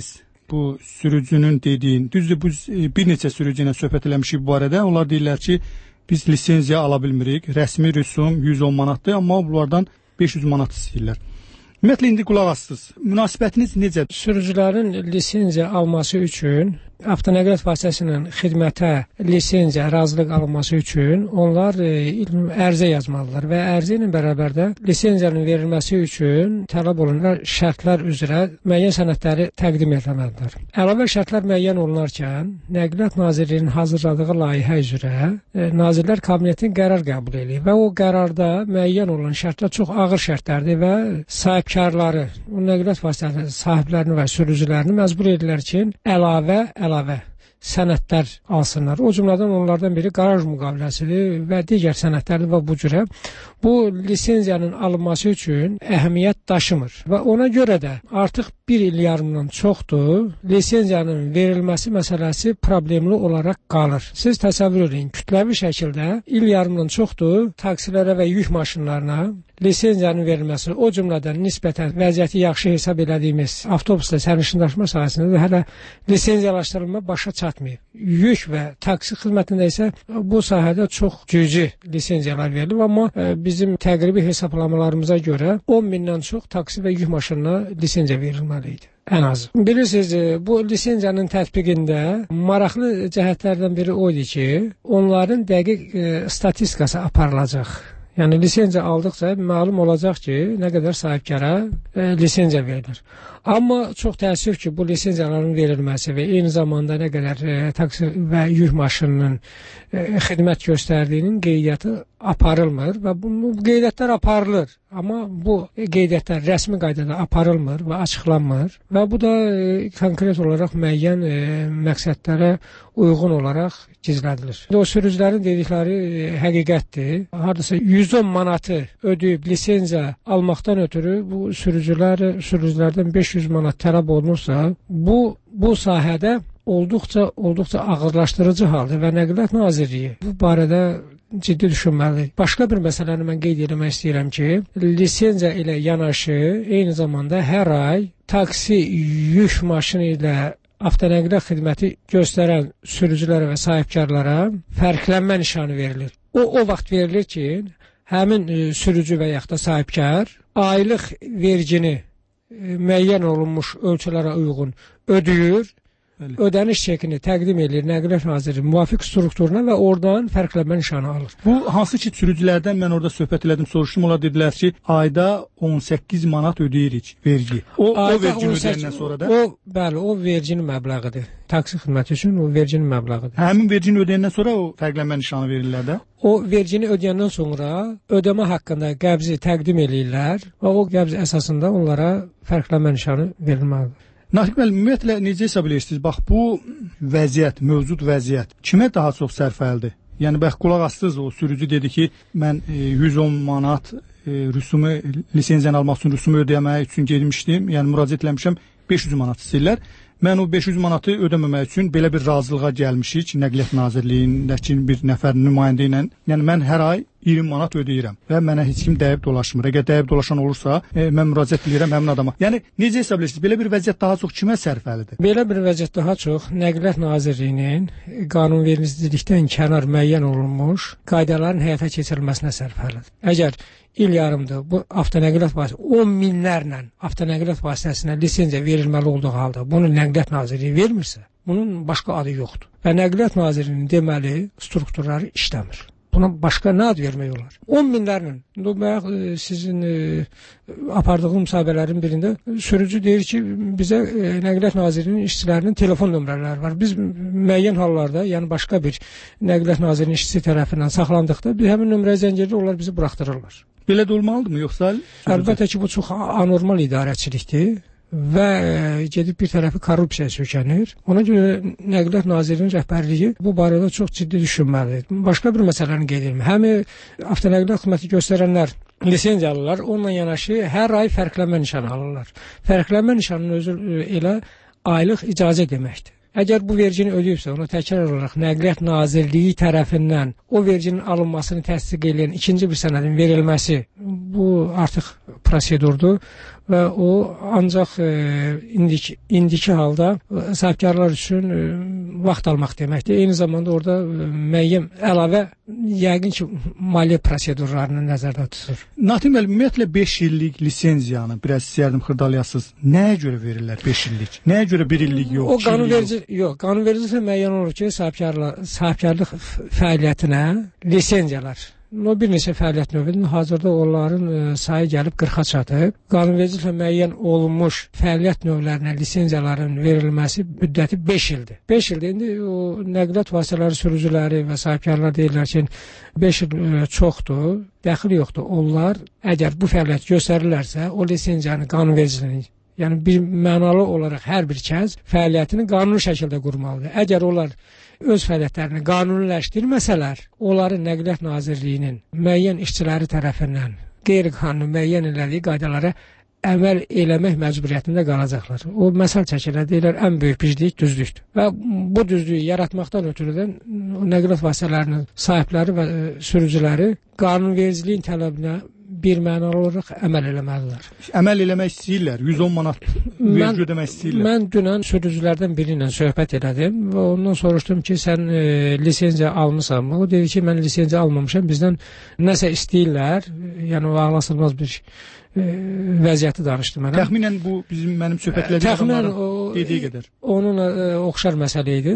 bu sürücünün dediyin, düzdür, bu bir neçə sürücü ilə söhbət eləmişik bu barədə. Onlar deyirlər ki, biz lisenziya ala bilmirik. Rəsmi rüsum yüz on manatdır, amma bunlardan beş yüz manat istəyirlər. Ümumiyyətlə indi qulaq assınız. Münasibətiniz necədir? Sürücülərin lisenziya alması üçün avtonəqliyyat vasitəsilə xidmətə lisenziya razılıq alınması üçün onlar e, ərizə yazmalıdırlar və ərizə ilə bərabər də lisenziyanın verilməsi üçün tələb olunan şərtlər üzrə müəyyən sənədləri təqdim etməlidirlər. Əlavə şərtlər müəyyən olunarkən Nəqliyyat Nazirliyinin hazırladığı layihə üzrə e, Nazirlər Kabinetinin qərar qəbul edir və o qərarda müəyyən olan şərtlər çox ağır şərtlərdir və sahibkarları, o nəqliyyat vasitələrinin sahiblərini və sürücülərini məcbur edirlər ki, əlavə əlavə sənədlər alsınlar. O cümlədən onlardan biri qaraj müqaviləsidir və digər sənədlərdir və bu cürə bu lisenziyanın alınması üçün əhəmiyyət daşımır və ona görə də artıq bir il yarımdan çoxdur lisenziyanın verilməsi məsələsi problemli olaraq qalır. Siz təsəvvür edin, kütləvi şəkildə il yarımdan çoxdur taksilərə və yük maşınlarına lisenziyanın verilməsi, o cümlədən nisbətən vəziyyəti yaxşı hesab elədiyimiz avtobusla sərnişin daşıma sahəsində hələ lisenziyalaşdırılma başa çatmayıb. Yük və taksi xidmətində isə bu sahədə çox cüzi lisenziyalar verilir, amma bizim təqribi hesablamalarımıza görə on mindən çox taksi və yük maşınına lisenziya verilməli idi. Ən azı. Bilirsiniz, bu lisenziyanın tətbiqində maraqlı cəhətlərdən biri o idi ki, onların dəqiq e, statistikası aparılacaq. Yəni lisenziya aldıqca məlum olacaq ki, nə qədər sahibkara e, lisenziya verilir. Amma çox təəssüf ki, bu lisenziyaların verilməsi və eyni zamanda nə qədər e, taksi və yük maşınının e, xidmət göstərdiyinin qeydiyyatı aparılmır və bu, bu qeydiyyatlar aparılır. Amma bu qeydiyyatlar rəsmi qaydada aparılmır və açıqlanmır və bu da e, konkret olaraq müəyyən e, məqsədlərə uyğun olaraq gizlədilir. O sürücülərin dedikləri e, həqiqətdir. Hardasa yüz on manatı ödəyib lisenziya almaqdan ötürü bu sürücülər, sürücülərdən beş yüz manat tələb olunursa, bu bu sahədə olduqca olduqca ağırlaşdırıcı haldır və Nəqliyyat Nazirliyi bu barədə ciddi düşünməlidir. Başqa bir məsələni mən qeyd etmək istəyirəm ki, lisenziya ilə yanaşı eyni zamanda hər ay taksi, yük maşını ilə avtonəqliyyat xidməti göstərən sürücülərə və sahibkarlara fərqlənmə nişanı verilir. O, o vaxt verilir ki, həmin e, sürücü və yaxud da sahibkar aylıq vergini e, müəyyən olunmuş ölçülərə uyğun ödəyir, ödəniş çekini təqdim edir Nəqliyyat Nazirliyi müvafiq strukturuna və oradan fərqlənmə nişanı alır. Bu hansı ki sürücülərdən mən orada söhbət elədim, soruşdum, onlar dedilər ki, ayda on səkkiz manat ödeyirik vergi. O, o vergini ödəyəndən sonra da? O, bəli, o verginin məbləğidir. Taksi xidməti üçün o verginin məbləğidir. Həmin vergini ödəyəndən sonra o fərqlənmə nişanı verirlər də? O vergini ödəyəndən sonra ödəmə haqqında qəbzi təqdim edirlər və o qəbz əsasında onlara fərqlənmə nişanı verilməlidir. Natiq müəllim, ümumiyyətlə necə hesab edirsiniz? Bax, bu vəziyyət, mövcud vəziyyət kimə daha çox sərfəlidir? Yəni, bax, qulaq astınız, o sürücü dedi ki, mən e, yüz on manat e, rüsumu, lisenziyanı almaq üçün rüsumu ödəmək üçün gedmişdim. Yəni, müraciət eləmişəm, beş yüz manat istəyirlər. Mən o beş yüz manatı ödəməmək üçün belə bir razılığa gəlmişik Nəqliyyat Nazirliyindəki bir nəfər nümayəndə ilə. Yəni, mən hər ay iyirmi manat ödəyirəm və mənə heç kim dəyib dolaşmır. Əgər dəyib dolaşan olursa, e, mən müraciət edirəm həmin adama. Yəni, necə hesab edirsiniz? Belə bir vəziyyət daha çox kimə sərfəlidir? Belə bir vəziyyət daha çox Nəqliyyat Nazirliyinin qanunvericilikdən kənar müəyyən olunmuş qaydaların həyata keçirilməsinə sərfəlidir. Əgər il yarımdır bu avtonəqliyyat vasitəsi on minlərlə avtonəqliyyat vasitəsinə lisenziya verilməli olduğu halda bunu Nəqliyyat Nazirliyi vermirsə, bunun başqa adı yoxdur. Və Nəqliyyat Nazirliyinin deməli strukturları işləmir. Buna başqa nə ad vermək olar? on minlərlə. Bayaq e, sizin e, apardığım müsahibələrin birində sürücü deyir ki, bizə e, Nəqliyyat Nazirliyinin işçilərinin telefon nömrələri var. Biz müəyyən hallarda, yəni başqa bir Nəqliyyat Nazirliyinin işçisi tərəfindən saxlandıqda biz həmin nömrəyə zəng edir, onlar bizi buraxdırırlar. Belə də olmalıdırmı yoxsa? Əlbəttə ki, bu çox anormal idarəçilikdir və gedib bir tərəfi korrupsiyaya sökənir. Ona görə Nəqliyyat Nazirliyinin rəhbərliyi bu barədə çox ciddi düşünməlidir. Başqa bir məsələni qeyd edim. Həm avtonəqliyyat xidməti göstərənlər lisenziya alırlar, onunla yanaşı hər ay fərqlənmə nişanı alırlar. Fərqlənmə nişanının özü elə aylıq icazə deməkdir. Əgər bu vergini ödəyibsə, ona təkrar olaraq Nəqliyyat Nazirliyi tərəfindən o verginin alınmasını təsdiq edən ikinci bir sənədin verilməsi bu artıq prosedurdur və o ancaq e, indiki, indiki halda e, sahibkarlar üçün e, vaxt almaq deməkdir. Eyni zamanda orada e, müəyyən əlavə yəqin ki, maliyyə prosedurlarını nəzərdə tutur. Natiq müəllim, ümumiyyətlə beş illik lisenziyanı biraz istəyərdim xırdalayasınız. Nəyə görə verirlər beş illik? Nəyə görə bir illik yox? O qanunverici yox, qanunvericiliklə müəyyən olur ki, sahibkarlar sahibkarlıq fəaliyyətinə lisenziyalar O bir neçə fəaliyyət növüdür. Hazırda onların e, sayı gəlib qırxa çatıb. Qanunvericiliklə müəyyən olunmuş fəaliyyət növlərinə lisenziyaların verilməsi müddəti beş ildir. beş ildir. İndi o nəqliyyat vasitələri sürücüləri və sahibkarlar deyirlər ki, beş il e, çoxdur, dəxli yoxdur. Onlar əgər bu fəaliyyət göstərirlərsə, o lisenziyanı qanunvericiliyin yəni bir mənalı olaraq hər bir kəs fəaliyyətini qanuni şəkildə qurmalıdır. Əgər onlar öz fəaliyyətlərini qanuniləşdirməsələr, onları Nəqliyyat Nazirliyinin müəyyən işçiləri tərəfindən qeyri-qanuni müəyyən elədiyi qaydalara əməl eləmək məcburiyyətində qalacaqlar. O məsəl çəkilə deyirlər, ən böyük pislik düzlükdür. Və bu düzlüyü yaratmaqdan ötürüdən nəqliyyat vasitələrinin sahibləri və e, sürücüləri qanunvericiliyin tələbinə bir mənalı olaraq əməl eləməlidirlər. Əməl eləmək istəyirlər, yüz on manat vergi ödəmək istəyirlər. Mən dünən sürücülərdən biri ilə söhbət elədim və ondan soruşdum ki, sən e, lisenziya almısanmı? O dedi ki, mən lisenziya almamışam, bizdən nəsə istəyirlər, yəni o ağlasılmaz bir e, vəziyyəti danışdı mənə. Təxminən bu bizim mənim söhbətlərim adamların dediyi qədər. Onunla e, oxşar məsələ idi.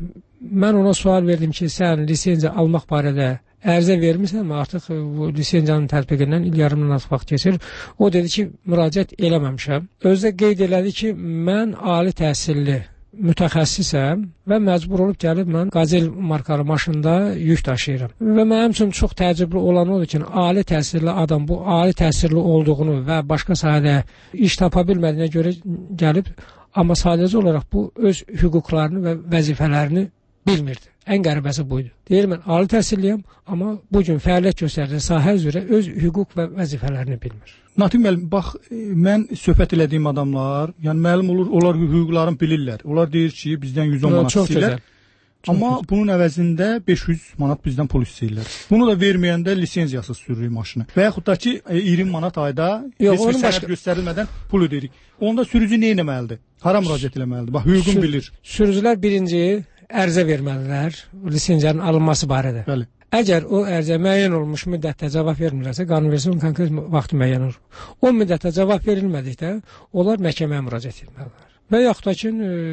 Mən ona sual verdim ki, sən lisenziya almaq barədə ərizə vermirsən, artıq bu lisenziyanın tətbiqindən il yarımdan az vaxt keçir. O dedi ki, müraciət eləməmişəm. Özdə qeyd elədi ki, mən ali təhsilli mütəxəssisəm və məcbur olub gəlib mən Qazel markalı maşında yük daşıyıram. Və mənim üçün çox təəccüblü olan odur ki, ali təhsilli adam bu ali təhsilli olduğunu və başqa sahədə iş tapa bilmədiyinə görə gəlib, amma sadəcə olaraq bu öz hüquqlarını və vəzifələrini bilmirdi. Ən qəribəsi buydu. Deyir, mən ali təhsilliyəm, amma bugün fəaliyyət göstərdiyi sahə üzrə öz hüquq və vəzifələrini bilmir. Natiq müəllim, bax, mən söhbət elədiyim adamlar, yəni məlum olur, onlar hüquqlarını bilirlər. Onlar deyir ki, bizdən yüz on manat istəyirlər. Amma güzel. Bunun əvəzində beş yüz manat bizdən pul istəyirlər. Bunu da verməyəndə lisenziyasız sürürük maşını. Və yaxud da ki, iyirmi manat ayda heç bir sənəd göstərilmədən pul ödəyirik. Onda sürücü nə etməlidir? Hara müraciət etməlidir? Bax, hüququnu Sür bilir. Sürücülər birinci ərizə verməlidirlər lisenziyanın alınması barədə. Bəli. Əgər o ərizə müəyyən olmuş müddətdə cavab vermirsə, qanunvericiliyin konkret vaxtı müəyyən olur. O müddətdə cavab verilmədikdə, onlar məhkəməyə müraciət etməlidirlər. Və yaxud da ki,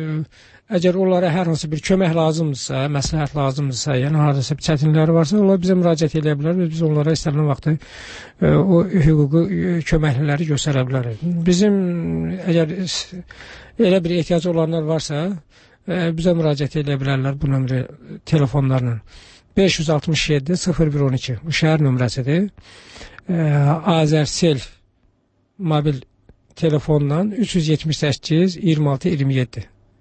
əgər onlara hər hansı bir kömək lazımdırsa, məsləhət lazımdırsa, yəni haradasa bir çətinlikləri varsa, onlar bizə müraciət edə bilər və biz onlara istənilən vaxtı o hüquqi köməkliləri göstərə bilərik. Bizim əgər elə bir ehtiyacı olanlar varsa, bizə müraciət edə bilərlər bu nömrə telefonlarla. beş yüz altmış yeddi sıfır bir on iki bu şəhər nömrəsidir. Azərsel mobil telefondan üç yüz yetmiş səkkiz iyirmi altı iyirmi yeddi.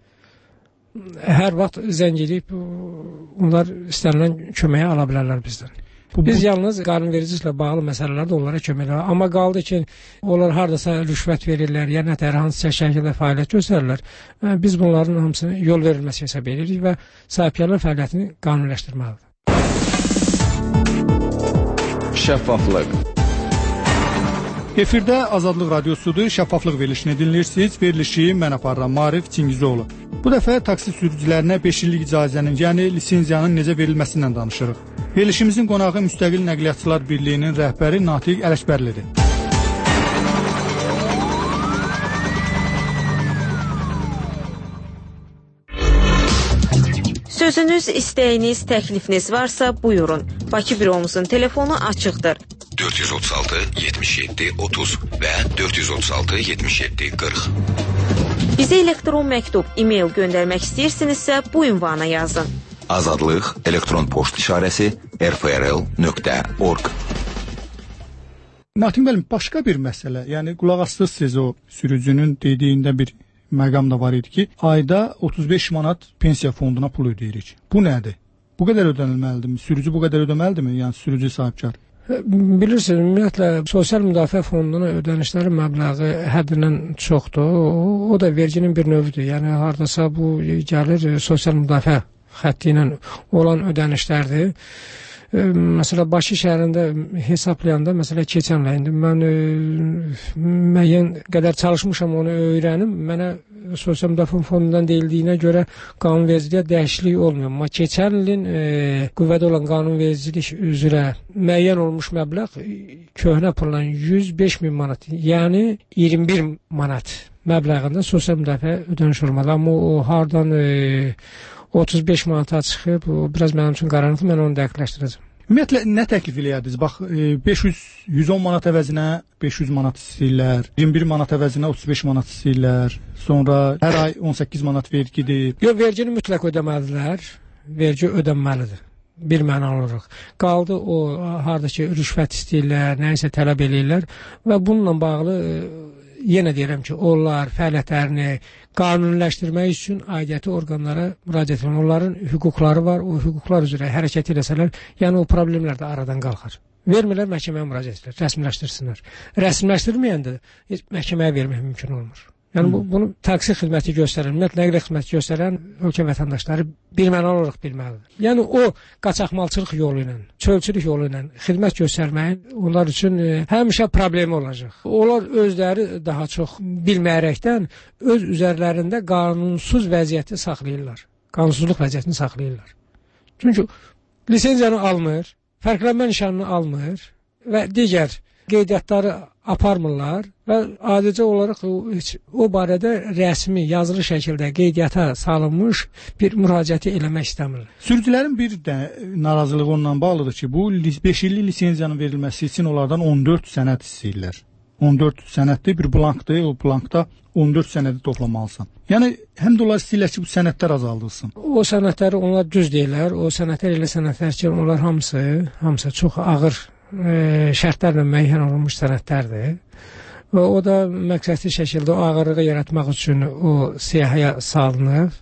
Hər vaxt zəng edib onlar istənilən köməyə ala bilərlər bizdən. Biz yalnız qanunvericiliklə bağlı məsələlərdə onlara kömək edirlər. Amma qaldı ki, onlar hardasa rüşvət verirlər, ya nətər hansısa şəkildə fəaliyyət göstərirlər. Biz bunların hamısını yol verilməsi hesab edirik və sahibkarlar fəaliyyətini qanuniləşdirməlidir. Şəffaflıq. Efirdə Azadlıq Radiosudur, şəffaflıq verilişini dinləyirsiniz. Verilişi mən aparıram, Marif Çingizoğlu. Bu dəfə taksi sürücülərinə beş illik icazənin, yəni lisenziyanın necə verilməsindən danışırıq. Verilişimizin qonağı Müstəqil Nəqliyyatçılar Birliyinin rəhbəri Natiq Ələkbərlidir. Sözünüz, istəyiniz, təklifiniz varsa buyurun. Bakı büromuzun telefonu açıqdır. dörd yüz otuz altı yetmiş yeddi otuz və dörd yüz otuz altı yetmiş yeddi qırx. Bizə elektron məktub, e-mail göndərmək istəyirsinizsə bu ünvana yazın. Azadlıq elektron poçt işarəsi r f r l nöqtə org. Natiq müəllim, başqa bir məsələ, yəni qulaq asdınız siz o sürücünün dediyində bir məqam da var idi ki, ayda otuz beş manat pensiya fonduna pul ödeyirik. Bu nədir? Bu qədər ödənilməlidirmi? Sürücü bu qədər ödəməlidirmi? Yəni sürücü sahibkar. Bilirsiniz, ümumiyyətlə sosial müdafiə fonduna ödənişlərin məbləği həddindən çoxdur. O, o da verginin bir növüdür. Yəni hardasa bu gəlir sosial müdafiə xətti ilə olan ödənişlərdir. Məsələn, Bakı şəhərində hesablayanda, məsələn, keçən il indi mən e, müəyyən qədər çalışmışam, onu öyrənim. Mənə sosial müdafiə fondundan deyildiyinə görə qanunvericiliyə dəyişiklik olmuyor. Amma keçən ilin e, qüvvədə olan qanunvericilik üzrə müəyyən olmuş məbləğ köhnə pulla yüz beş min manat, yəni iyirmi bir manat məbləğində sosial müdafiə ödəniş olmalı. Amma o hardan e, otuz beş manata çıxıb, o biraz mənim üçün qaranlıqdır, mən onu dəqiqləşdirəcəm. Ümumiyyətlə, nə təklif eləyərdiniz? Bax, beş yüz yüz on manat əvəzinə beş yüz manat istəyirlər, iyirmi bir manat əvəzinə otuz beş manat istəyirlər, sonra hər ay on səkkiz manat vergidir. Yox, vergini mütləq ödəməlidirlər, vergi ödənməlidir, bir mənalı olaraq. Qaldı o, harada ki, rüşvət istəyirlər, nəyisə tələb eləyirlər və bununla bağlı yenə deyirəm ki, onlar fəaliyyətlərini qanuniləşdirmək üçün aidiyyəti orqanlara müraciət edir. Onların hüquqları var, o hüquqlar üzrə hərəkət eləsələr, yəni o problemlər də aradan qalxar. Vermirlər, məhkəməyə müraciət edirlər, rəsmiləşdirsinlər. Rəsmiləşdirməyəndə heç məhkəməyə vermək mümkün olmur. Yəni bu, bunu taksi xidməti göstərən, ümumiyyətlə nəqliyyat xidməti göstərən ölkə vətəndaşları birmənalı olaraq bilməlidir. Yəni o qaçaqmalçılıq yolu ilə, çölçülük yolu ilə xidmət göstərməyin onlar üçün e, həmişə problemi olacaq. Onlar özləri daha çox bilməyərəkdən öz üzərlərində qanunsuz vəziyyəti saxlayırlar. Qanunsuzluq vəziyyətini saxlayırlar. Çünki lisenziyanı almır, fərqlənmə nişanını almır və digər qeydiyyatları aparmırlar və adicə olaraq o, o barədə rəsmi, yazılı şəkildə qeydiyyata salınmış bir müraciəti eləmək istəmirlər. Sürücülərin bir də narazılığı onunla bağlıdır ki, bu beş illik lisenziyanın verilməsi üçün onlardan on dörd sənəd istəyirlər. on dörd sənəddir, bir blankdır, o blankda on dörd sənədi toplamalısan. Yəni, həm də onlar istəyirlər ki, bu sənədlər azaldılsın. O sənədləri onlar düz deyirlər, o sənədlər elə sənədlər ki, onlar hamısı, hamısı çox ağır e, şərtlərlə müəyyən olunmuş sənədlərdir. Və o da məqsədli şəkildə o ağırlığı yaratmaq üçün o siyahıya salınıb.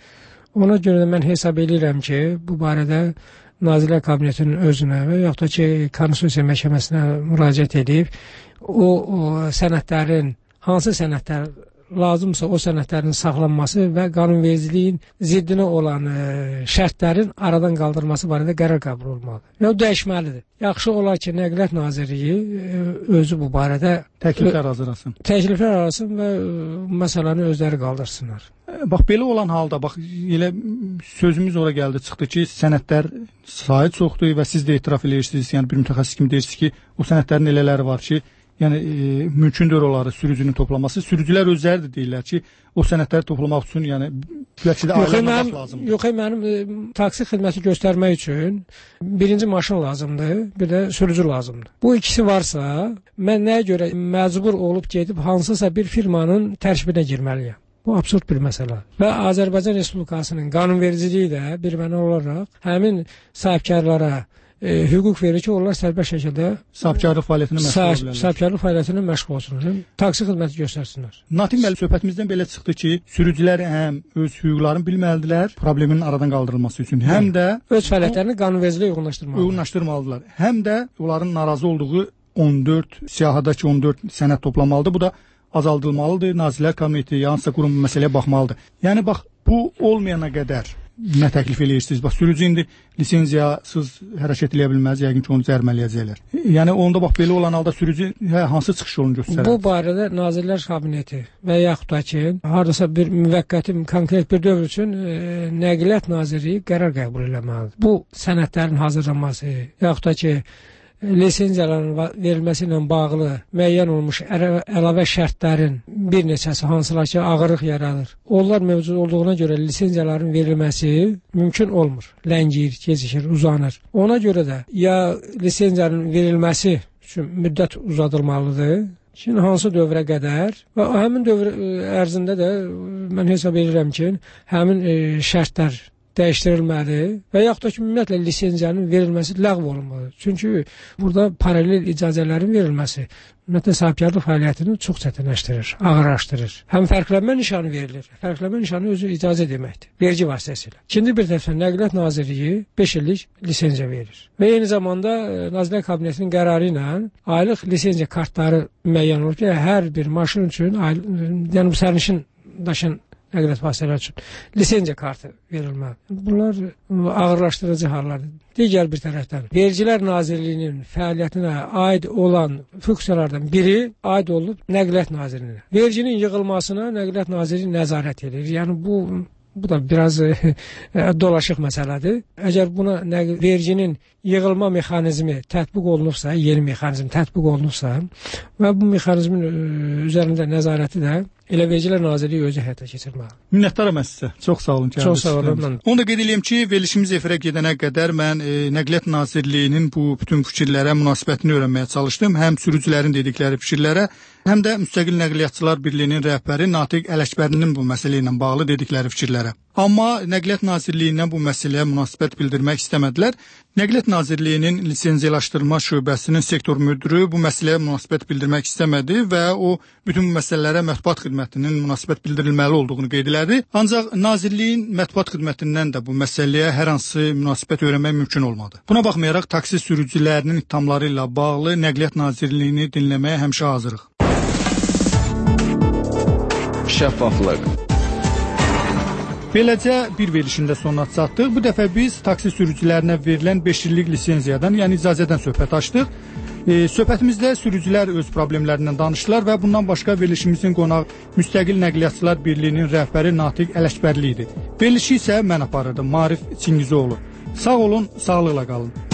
Ona görə də mən hesab edirəm ki, bu barədə Nazirlər Kabinetinin özünə və yaxud da ki, Konstitusiya Məhkəməsinə müraciət edib, o, o sənədlərin, hansı sənədlər lazımsa o sənədlərin saxlanması və qanunvericiliyin ziddinə olan e, şərtlərin aradan qaldırılması barədə qərar qəbul olmalıdır. Və o dəyişməlidir. Yaxşı olar ki, Nəqliyyat Nazirliyi e, özü bu barədə təkliflər hazırlasın. Təkliflər hazırlasın və e, məsələni özləri qaldırsınlar. Bax, belə olan halda, bax, elə sözümüz ora gəldi, çıxdı ki, sənədlər sayı çoxdur və siz də etiraf edirsiniz, yəni bir mütəxəssis kimi deyirsiniz ki, o sənədlərin elələri var ki, yəni e, mümkündür onları sürücünün toplaması. Sürücülər özləri də deyirlər ki, o sənədləri toplamaq üçün, yəni bəlkə də ayırmaq lazımdır. Yox, mənim e, taksi xidməti göstərmək üçün birinci maşın lazımdır, bir də sürücü lazımdır. Bu ikisi varsa, mən nəyə görə məcbur olub gedib hansısa bir firmanın tərkibinə girməliyəm? Bu absurd bir məsələ. Və Azərbaycan Respublikasının qanunvericiliyi də bir məna olaraq həmin sahibkarlara e, hüquq verir ki, onlar sərbəst şəkildə sahibkarlıq fəaliyyətinə məşğul olurlar. Sahibkarlıq fəaliyyətinə məşğul olsunlar. Taksi xidməti göstərsinlər. Natiq müəllim, söhbətimizdən belə çıxdı ki, sürücülər həm öz hüquqlarını bilməlidirlər, problemin aradan qaldırılması üçün, həm də öz fəaliyyətlərini qanunvericiliyə uyğunlaşdırmalıdırlar. Uyğunlaşdırmalıdırlar. Həm də onların narazı olduğu on dörd siyahıdakı on dörd sənəd toplamalıdır. Bu da azaldılmalıdır. Nazirlər Kabineti, hansısa qurum bu məsələyə baxmalıdır. Yəni bax, bu olmayana qədər nə təklif edirsiniz? Bax, sürücü indi lisenziyasız hərəkət edə bilməz, yəqin ki, onu cərimələyəcəklər. Yəni onda bax, belə olan halda sürücü hə, hansı çıxış yolunu göstərər? Bu barədə Nazirlər Kabineti və yaxud da ki, hardasa bir müvəqqəti, konkret bir dövr üçün e, Nəqliyyat Nazirliyi qərar qəbul etməlidir. Bu sənədlərin hazırlanması, yaxud da ki, lisenziyaların verilməsi ilə bağlı müəyyən olmuş əlavə şərtlərin bir neçəsi hansılar ki, ağırlıq yaradır. Onlar mövcud olduğuna görə lisenziyaların verilməsi mümkün olmur. Ləngiyir, gecikir, uzanır. Ona görə də ya lisenziyanın verilməsi üçün müddət uzadılmalıdır, şimdi hansı dövrə qədər və həmin dövr ərzində də mən hesab edirəm ki, həmin e, şərtlər dəyişdirilməli və yaxud da ki, ümumiyyətlə lisenziyanın verilməsi ləğv olunmalıdır. Çünki burada paralel icazələrin verilməsi ümumiyyətlə sahibkarlıq fəaliyyətini çox çətinləşdirir, ağırlaşdırır. Həm fərqlənmə nişanı verilir. Fərqlənmə nişanı özü icazə deməkdir, vergi vasitəsilə. İkinci bir tərəfdən Nəqliyyat Nazirliyi beş illik lisenziya verir. Və eyni zamanda Nazirlər Kabinetinin qərarı ilə aylıq lisenziya kartları müəyyən olur ki, hər bir maşın üçün, yəni bu sərnişin daşın nəqliyyat vasitələri üçün lisenziya kartı verilməli. Bunlar ağırlaşdırıcı hallardır. Digər bir tərəfdən Vergilər Nazirliyinin fəaliyyətinə aid olan funksiyalardan biri aid olub Nəqliyyat Nazirliyinə. Verginin yığılmasına Nəqliyyat Nazirliyi nəzarət edir. Yəni bu bu da biraz dolaşıq məsələdir. Əgər buna verginin yığılma mexanizmi tətbiq olunursa, yeni mexanizm tətbiq olunursa və bu mexanizmin üzərində nəzarəti də elə Vergilər Nazirliyi özü həyata keçirməlidir. Minnətdaram sizə. Çox sağ olun. Çox sağ olun. Onu da qeyd edeyim ki, verilişimiz efirə gedənə qədər mən e, Nəqliyyat Nazirliyinin bu bütün fikirlərə münasibətini öyrənməyə çalışdım. Həm sürücülərin dedikləri fikirlərə, həm də Müstəqil Nəqliyyatçılar Birliyinin rəhbəri Natiq Ələkbərlinin bu məsələ ilə bağlı dedikləri fikirlərə. Amma Nəqliyyat Nazirliyindən bu məsələyə münasibət bildirmək istəmədilər. Nəqliyyat Nazirliyinin lisenziyalaşdırma şöbəsinin sektor müdürü bu məsələyə münasibət bildirmək istəmədi və o bütün bu məsələlərə mətbuat xidmətinin münasibət bildirilməli olduğunu qeyd elədi. Ancaq Nazirliyin mətbuat xidmətindən də bu məsələyə hər hansı münasibət öyrənmək mümkün olmadı. Buna baxmayaraq taksi sürücülərinin ittihamları ilə bağlı Nəqliyyat Nazirliyini dinləməyə həmişə hazırıq. Şəffaflıq. Beləcə bir verilişin də sonuna çatdıq. Bu dəfə biz taksi sürücülərinə verilən beş illik lisenziyadan, yəni icazədən söhbət açdıq. E, söhbətimizdə sürücülər öz problemlərindən danışdılar və bundan başqa verilişimizin qonağı Müstəqil Nəqliyyatçılar Birliyinin rəhbəri Natiq Ələkbərli idi. Verilişi isə mən aparırdım, Marif Çingizoğlu. Sağ olun, sağlıqla qalın.